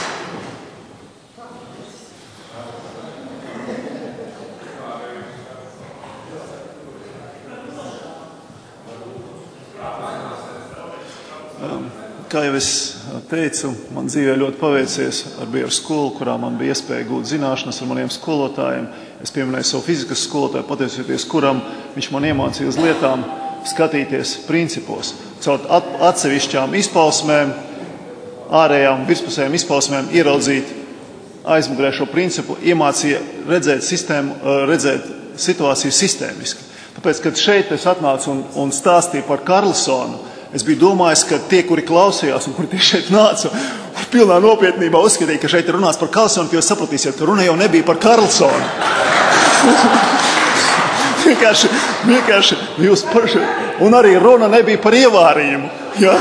Kā jau es teicu, man dzīvē ļoti paveicies ar Bieru skolu, kurā man bija iespēja gūt zināšanas ar maniem skolotājiem. Es pieminēju savu fizikas skolotāju, pateicoties kuram viņš man iemācīja uz lietām skatīties principos. Caur atsevišķām izpausmēm, ārējām virspusējām izpausmēm ieraudzīt aizmugurē šo principu, iemācīja redzēt situāciju sistēmiski. Tāpēc, kad šeit es atnācu un stāstīju par Karlsonu, es biju domājis, ka tie, kuri klausījās un kuri tieši šeit nāca, pilnā nopietnībā uzskatīja, ka šeit ir runās par Karlsonu, ka jūs sapratīsiet, ka runa jau nebija par Karlsonu. vienkārši jūs paši, un arī runa nebija par ievārījumu. Ja?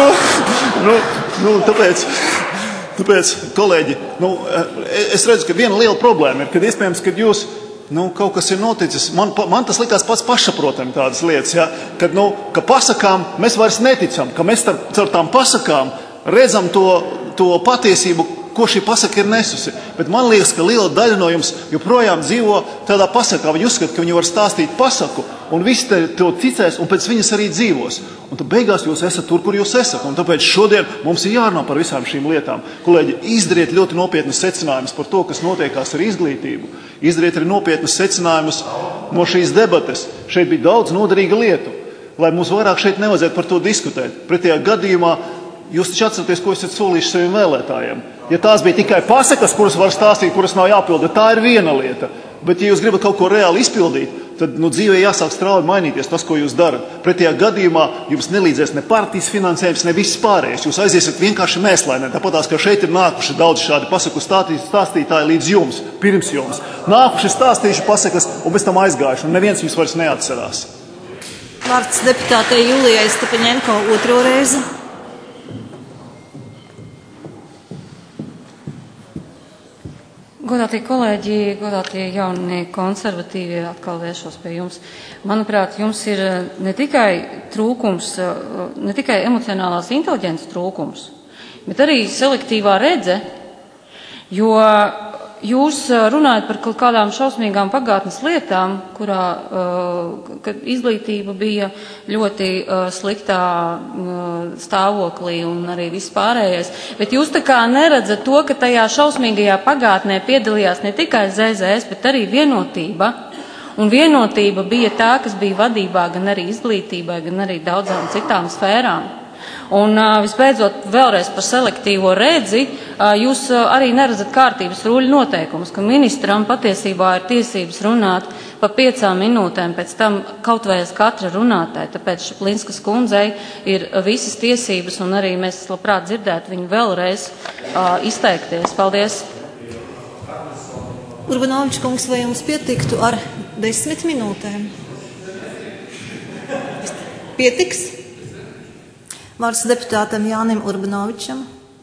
Tāpēc, kolēģi, es redzu, ka viena liela problēma ir, kad iespējams, kad jūs kaut kas ir noticis. Man tas likās pats pašsaprotami tādas lietas, ja? Ka pasakām mēs vairs neticam, ka mēs caur tām pasakām redzam to patiesību, ko šī pasaka ir nesusi. Bet man liekas, ka liela daļa no jums joprojām dzīvo tādā pasakā. Viņi uzskata, ka viņi var stāstīt pasaku, un visi to ticēs, un pēc viņas arī dzīvos. Un tad beigās jūs esat tur, kur jūs esat. Un tāpēc šodien mums ir jārunā par visām šīm lietām. Kolēģi, izdariet ļoti nopietnas secinājumus par to, kas notiekās ar izglītību. Izdariet arī nopietnas secinājumus no šīs debates. Šeit bija daudz noderīga lietu, lai mums vairāk šeit nevajadzētu par to diskutēt. Pretējā gadījumā jūs taču atceraties, ko esat solījuši saviem vēlētājiem. Ja tās bija tikai pasakas, kuras var stāstīt, kuras nav jāpilda, tā ir viena lieta. Bet, ja jūs gribat kaut ko reāli izpildīt, tad dzīvē jāsāk strauji mainīties tas, ko jūs darat. Pretējā gadījumā jums nelīdzēs ne partijas finansējums, ne viss pārējais. Jūs aiziesiet vienkārši mēslainē. Tāpatās, ka šeit ir nākuši daudz šādi pasaku stāstītāji līdz jums, pirms jums. Nākuši stāstījuši pasakas un bez tam aizgājuši, un neviens jūs vairs neatcerās. Vārds deputātei Julijai Stepaņenko otro reizi. Godātie kolēģi, godātie jaunie konservatīvie, atkal vēršos pie jums. Manuprāt, jums ir ne tikai trūkums, ne tikai emocionālās inteliģences trūkums, bet arī selektīvā redze, jo jūs runājat par kaut kādām šausmīgām pagātnes lietām, kurā kad izglītība bija ļoti sliktā stāvoklī un arī viss pārējais. Bet jūs tā kā neredzat to, ka tajā šausmīgajā pagātnē piedalījās ne tikai ZZS, bet arī Vienotība. Un Vienotība bija tā, kas bija vadībā gan arī izglītībai, gan arī daudzām citām sfērām. Un visbeidzot, vēlreiz par selektīvo redzi, jūs arī neredzat kārtības rūļu noteikumus, ka ministram patiesībā ir tiesības runāt pa 5 minūtēm, pēc tam kaut vai aiz katra runātāja. Tāpēc Šaplinskas kundzei ir visas tiesības, un arī mēs labprāt dzirdētu viņu vēlreiz izteikties. Paldies! Urbanovičs kungs, vai jums pietiktu ar 10 minūtēm? Pietiks? Vārds deputātam Jānim Urbanovičam.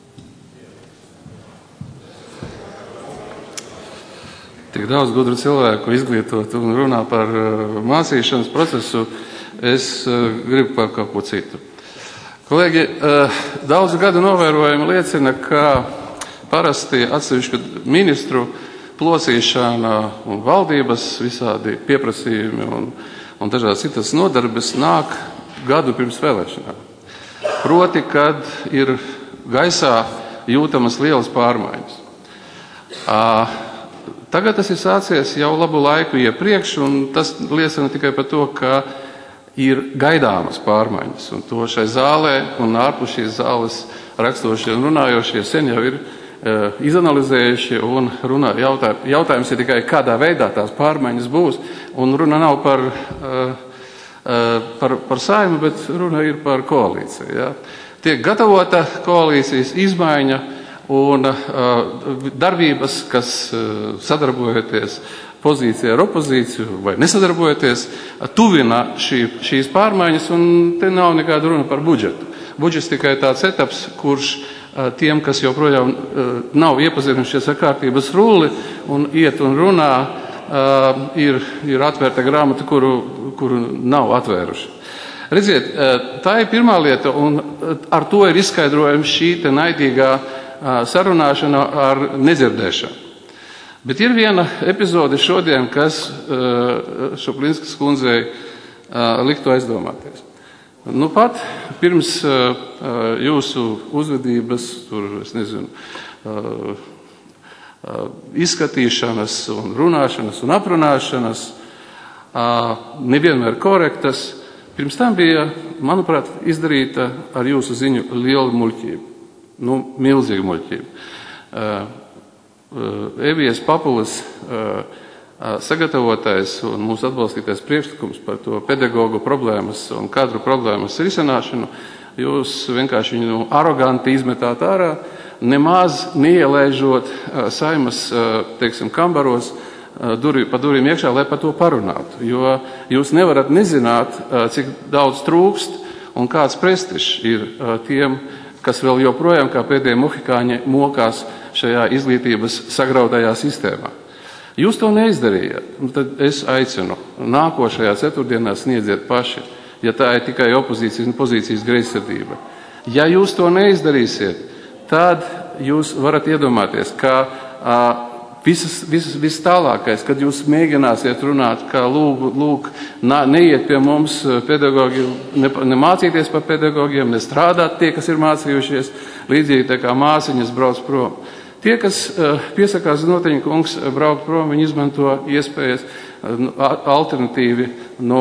Tik daudz gudru cilvēku izglītot un runā par mācīšanas procesu, es gribu par kaut ko citu. Kolēģi, daudzu gadu novērojumi liecina, ka parasti atsevišķu ministru plosīšana un valdības visādi pieprasījumi un dažādas citas nodarbes nāk gadu pirms vēlēšanām. Proti, kad ir gaisā jūtamas lielas pārmaiņas. Tagad tas ir sācies jau labu laiku iepriekš, un tas liecina tikai par to, ka ir gaidāmas pārmaiņas. Un to šai zālē un ārpus šīs zāles rakstošie un runājošie sen jau ir izanalizējuši un runā. Jautājums ir tikai, kādā veidā tās pārmaiņas būs. Un runa nav par Saeimu, bet runa ir par koalīciju. Ja? Tiek gatavota koalīcijas izmaiņa un darbības, kas sadarbojoties pozīcijā ar opozīciju vai nesadarbojoties, tuvina šīs pārmaiņas, un te nav nekāda runa par budžetu. Budžets tikai tāds etaps, kurš tiem, kas joprojām nav iepazinušies ar kārtības rulli un iet un runā, ir atvērta grāmata, kuru nav atvēruši. Redziet, tā ir pirmā lieta, un ar to ir izskaidrojama šī te naidīgā sarunāšana ar nedzirdēšanu. Bet ir viena epizode šodien, kas Šaplinskas kundzei liktu aizdomāties. Nu pat pirms jūsu uzvedības, es nezinu, izskatīšanas un runāšanas un aprunāšanas, nevienmēr korektas, pirms tam bija, manuprāt, izdarīta ar jūsu ziņu liela muļķība. Milzīga muļķība. Evijas Papulas sagatavotais un mūsu atbalstītais priekšlikums par to pedagogu problēmas un kadru problēmas risināšanu, jūs vienkārši viņu aroganti izmetāt ārā, nemaz neielaižot Saeimas, teiksim, kambaros pa durvīm iekšā, lai par to parunātu. Jo jūs nevarat nezināt, cik daudz trūkst un kāds prestižs ir tiem, kas vēl joprojām kā pēdējie mohikāņi mokās šajā izglītības sagrautajā sistēmā. Jūs to neizdarījāt, un tad es aicinu, nākošajā ceturtdienā sniedziet paši, ja tā ir tikai opozīcijas un pozīcijas greizsirdība. Ja jūs to neizdarīsiet, tad jūs varat iedomāties, ka viss tālākais, kad jūs mēģināsiet runāt, ka lūk, neiet pie mums pedagogi, nemācīties par pedagogiem, nestrādāt tie, kas ir mācījušies, līdzīgi tā kā māsiņas brauc prom. Tie, kas piesakās Noteņa kungs braukt prom, viņi izmanto iespējas alternatīvi no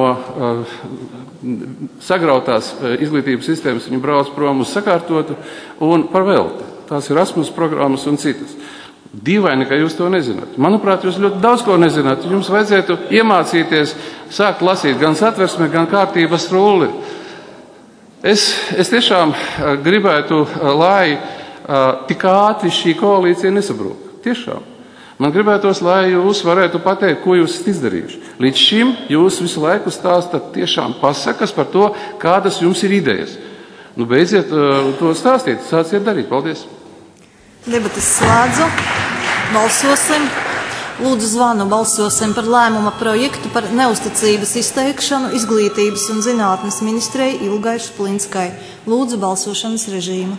sagrautās izglītības sistēmas, viņi brauc prom uz sakārtotu un par velti. Tās ir Erasmus programmas un citas. Dīvaini, ka jūs to nezināt. Manuprāt, jūs ļoti daudz ko nezināt. Jums vajadzētu iemācīties sākt lasīt gan satversmi, gan kārtības rulli. Es tiešām gribētu, lai tik ātri šī koalīcija nesabrūk. Tiešām. Man gribētos, lai jūs varētu pateikt, ko jūs esat izdarījuši. Līdz šim jūs visu laiku stāstat tiešām pasakas par to, kādas jums ir idejas. Nu, beidziet to stāstīt, sāciet darīt. Paldies! Debates slēdzu. Balsosim. Lūdzu zvanu balsosim par lēmuma projektu par neusticības izteikšanu Izglītības un zinātnes ministrei Ilgai Šuplinskai. Lūdzu balsošanas režīmu.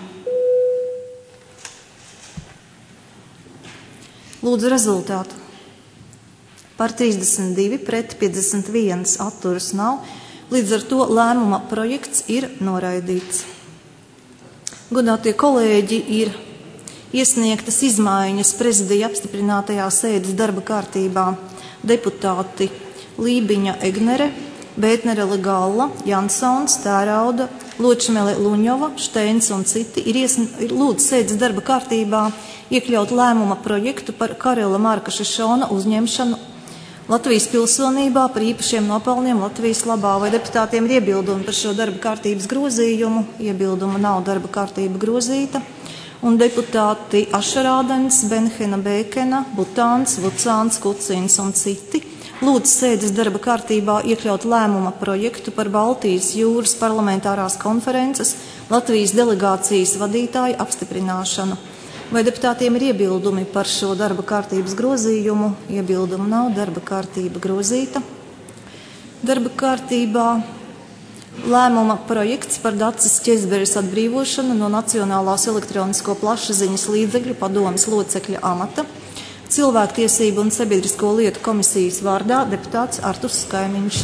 Lūdzu rezultātu. Par 32, pret 51 atturas nav. Līdz ar to lēmuma projekts ir noraidīts. Godātie kolēģi, ir iesniegtas izmaiņas prezidija apstiprinātajā sēdes darba kārtībā. Deputāti Lībiņa Egnere, Bētnere Legalla, Jansons, Tērauda, Ločmele Luņova, Šteins un citi ir lūdzu sēdes darba kārtībā iekļaut lēmuma projektu par Karela Marka Šešona uzņemšanu Latvijas pilsonībā par īpašiem nopelniem Latvijas labā. Vai deputātiem ir iebildumi par šo darba kārtības grozījumu? Iebildumu nav, darba kārtība grozīta. Un deputāti Ašarādens, Benhena Bēkena, Butāns, Vucāns, Kucins un citi lūdzu sēdes darba kārtībā iekļaut lēmuma projektu par Baltijas jūras parlamentārās konferences Latvijas delegācijas vadītāju apstiprināšanu. Vai deputātiem ir iebildumi par šo darba kārtības grozījumu? Iebildumu nav, darba kārtība grozīta. Darba kārtībā lēmuma projekts par Daces Ķezberes atbrīvošanu no Nacionālās elektronisko plašsaziņas līdzekļu padomes locekļa amata. Cilvēktiesību un sabiedrisko lietu komisijas vārdā deputāts Arturs Skaimiņš.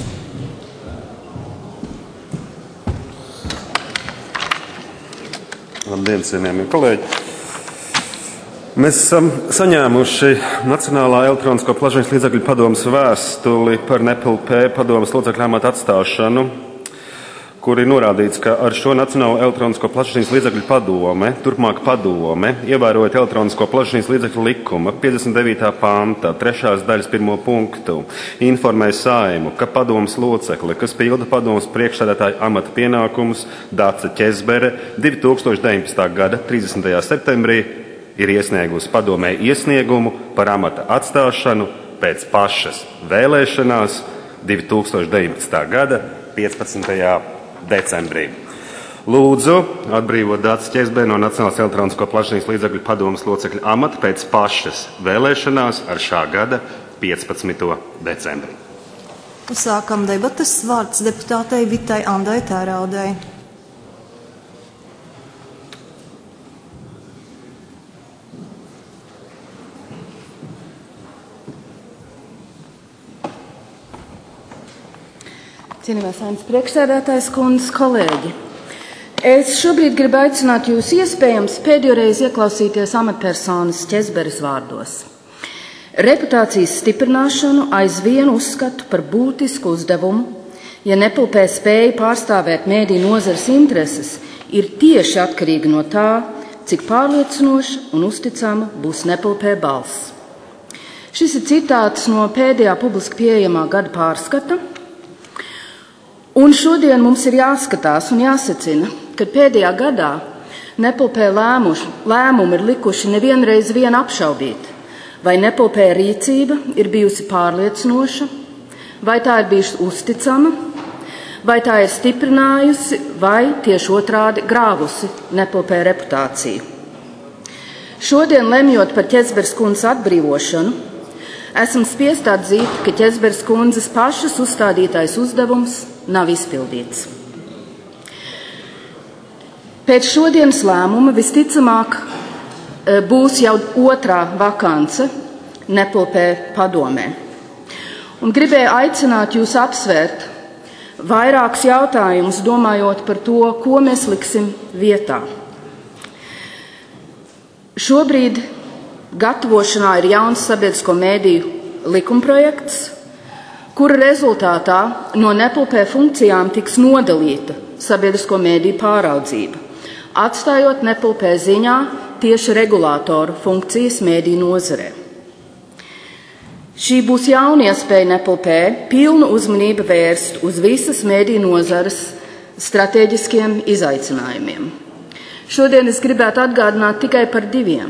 Labdien, cienījamie kolēģi! Mēs esam saņēmuši Nacionālā elektronisko plašsaziņas līdzekļu padomes vēstuli par NEPLP padomes locekļu amata atstāšanu, kur ir norādīts, ka ar šo Nacionālo elektronisko plašsaziņas līdzekļu padome, turpmāk padome, ievērojot elektronisko plašsaziņas līdzekļu likuma 59. panta 3. daļas 1. punktu, informē Saeimu, ka padomes locekli, kas pilda padomes priekšsēdētāja amata pienākumus, Dace Ķezbere 2019. gada 30. septembrī ir iesniegusi padomē iesniegumu par amata atstāšanu pēc pašas vēlēšanās 2019. gada 15. decembrī. Lūdzu atbrīvot Daci Ķezberi no Nacionālās elektronisko plašsaziņas līdzekļu padomes locekļa amata pēc pašas vēlēšanās ar šā gada 15. decembrī. Sākam debates. Vārds deputātei Vitai Andai Tēraudai. Cienījamā Saeimas priekšsēdētājas kundzes, kolēģi. Es šobrīd gribu aicināt jūs iespējams pēdējo reizi ieklausīties amatpersonas Ķezberes vārdos. Reputācijas stiprināšanu aizvien uzskatu par būtisku uzdevumu, ja NEPLP spēja pārstāvēt mēdīju nozares intereses, ir tieši atkarīga no tā, cik pārliecinoša un uzticama būs NEPLP balss. Šis ir citāts no pēdējā publiski pieejamā gada pārskata. Un šodien mums ir jāskatās un jāsecina, ka pēdējā gadā NEPLP lēmumi ir likuši nevienreiz vien apšaubīt, vai NEPLP rīcība ir bijusi pārliecinoša, vai tā ir bijusi uzticama, vai tā ir stiprinājusi, vai tieši otrādi grāvusi NEPLP reputāciju. Šodien, lemjot par Ķezberes kundzes atbrīvošanu, esam spiest atzīt, ka Ķezberes kundzes pašas uzstādītais uzdevums nav izpildīts. Pēc šodienas lēmuma visticamāk būs jau otrā vakance NEPLP padomē. Un gribēju aicināt jūs apsvērt vairākus jautājumus, domājot par to, ko mēs liksim vietā. Šobrīd gatavošanā ir jauns sabiedrisko mēdīju likumprojekts, kura rezultātā no NEPLP funkcijām tiks nodalīta sabiedrisko mēdīju pāraudzība. atstājot NPLP ziņā tieši regulātoru funkcijas mediju nozarē. Šī būs jauna iespēja NPLP pilnu uzmanību vērst uz visas mediju nozares strateģiskiem izaicinājumiem. Šodien es gribētu atgādināt tikai par 2.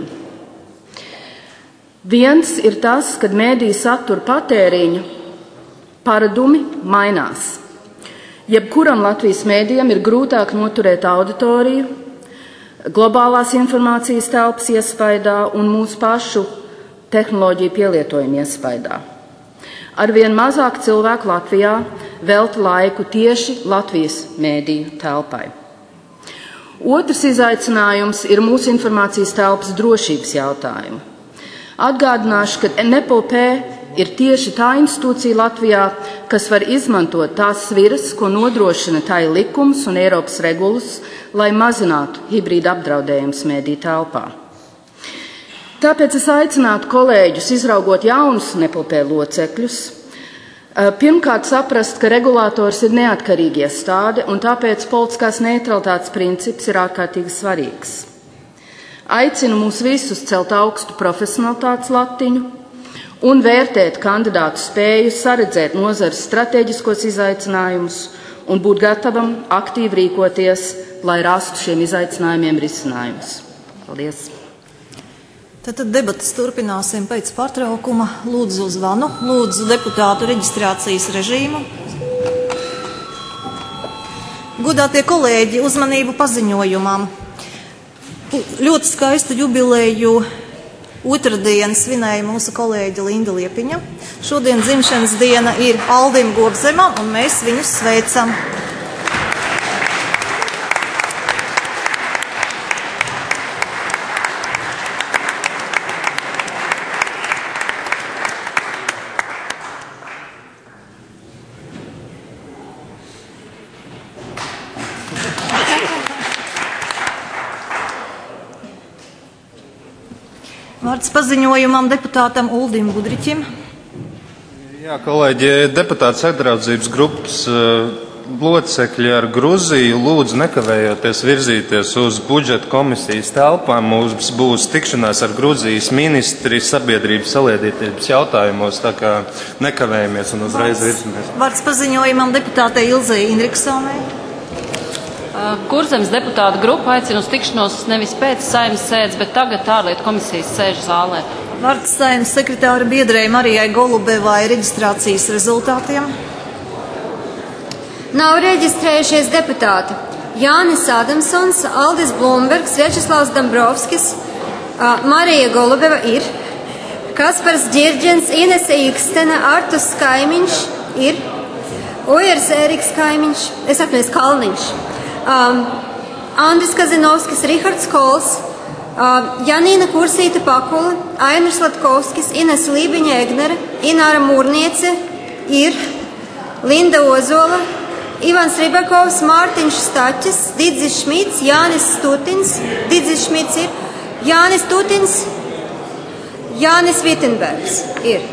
Viens ir tas, kad mediju satura patēriņa paradumi mainās. Jebkuram Latvijas mēdījam ir grūtāk noturēt auditoriju, globālās informācijas telpas iespaidā un mūsu pašu tehnoloģiju pielietojumu iespaidā. Arvien mazāk cilvēku Latvijā velta laiku tieši Latvijas mēdīju telpai. Otrs izaicinājums ir mūsu informācijas telpas drošības jautājumu. Atgādināšu, ka NPLP ir tieši tā institūcija Latvijā, kas var izmantot tās sviras, ko nodrošina tai likums un Eiropas regulas, lai mazinātu hibrīda apdraudējumus mediju telpā. Tāpēc es aicinātu kolēģus, izraugot jaunus NPLP locekļus, pirmkārt saprast, ka regulators ir neatkarīga iestāde, un tāpēc politiskās neutralitātes princips ir ārkārtīgi svarīgs. Aicinu mūs visus celt augstu profesionalitātes latiņu un vērtēt kandidātu spēju saredzēt nozares strateģiskos izaicinājumus un būt gatavam aktīvi rīkoties, lai rastu šiem izaicinājumiem risinājumus. Paldies! Tad debatas turpināsim pēc pārtraukuma. Lūdzu zvanu, lūdzu deputātu reģistrācijas režīmu. Godātie kolēģi, uzmanību paziņojumam. Ļoti skaistu jubileju otrdien svinēja mūsu kolēģi Linda Liepiņa. Šodien dzimšanas diena ir Aldim Gobzemam, un mēs viņus sveicam. Vārds paziņojumam deputātam Uldim Budriķim. Jā, kolēģi, deputāta sadraudzības grupas locekļi ar Gruziju lūdzu nekavējoties virzīties uz budžeta komisijas telpām. Mums būs tikšanās ar Gruzijas ministri sabiedrības saliedētības jautājumos, tā kā nekavējamies un uzreiz virzamies. Vārds paziņojumam deputātei Ilzei Indriksonai. Kurzemes deputāta grupa aicina uz tikšanos nevis pēc Saeimas sēdes, bet tagad ārlietu komisijas sēžu zālē. Vārds Saeimas sekretāra biedrei Marijai Golubevai reģistrācijas rezultātiem. Nav reģistrējušies deputāti Jānis Ādamsons, Aldis Blumbergs, Viačeslavs Dombrovskis, Marija Golubeva ir, Kaspars Ģirģens, Inese Ikstena, Artus Kaimiņš ir, Ojers Ēriks Kaimiņš, Kalniņš. Andris Kazinovskis, Rihards Kols, Janīna Kursīta Pakula, Ainis Latkovskis, Ines Lībiņa Egnere, Ināra Mūrniece ir, Linda Ozola, Ivans Ribakovs, Mārtiņš Staķis, Didzis Šmits, Jānis Stutins, Didzis Šmits ir, Jānis Stutins, Jānis Vitenbergs ir.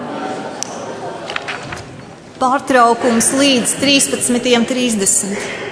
Pārtraukums līdz 13:30.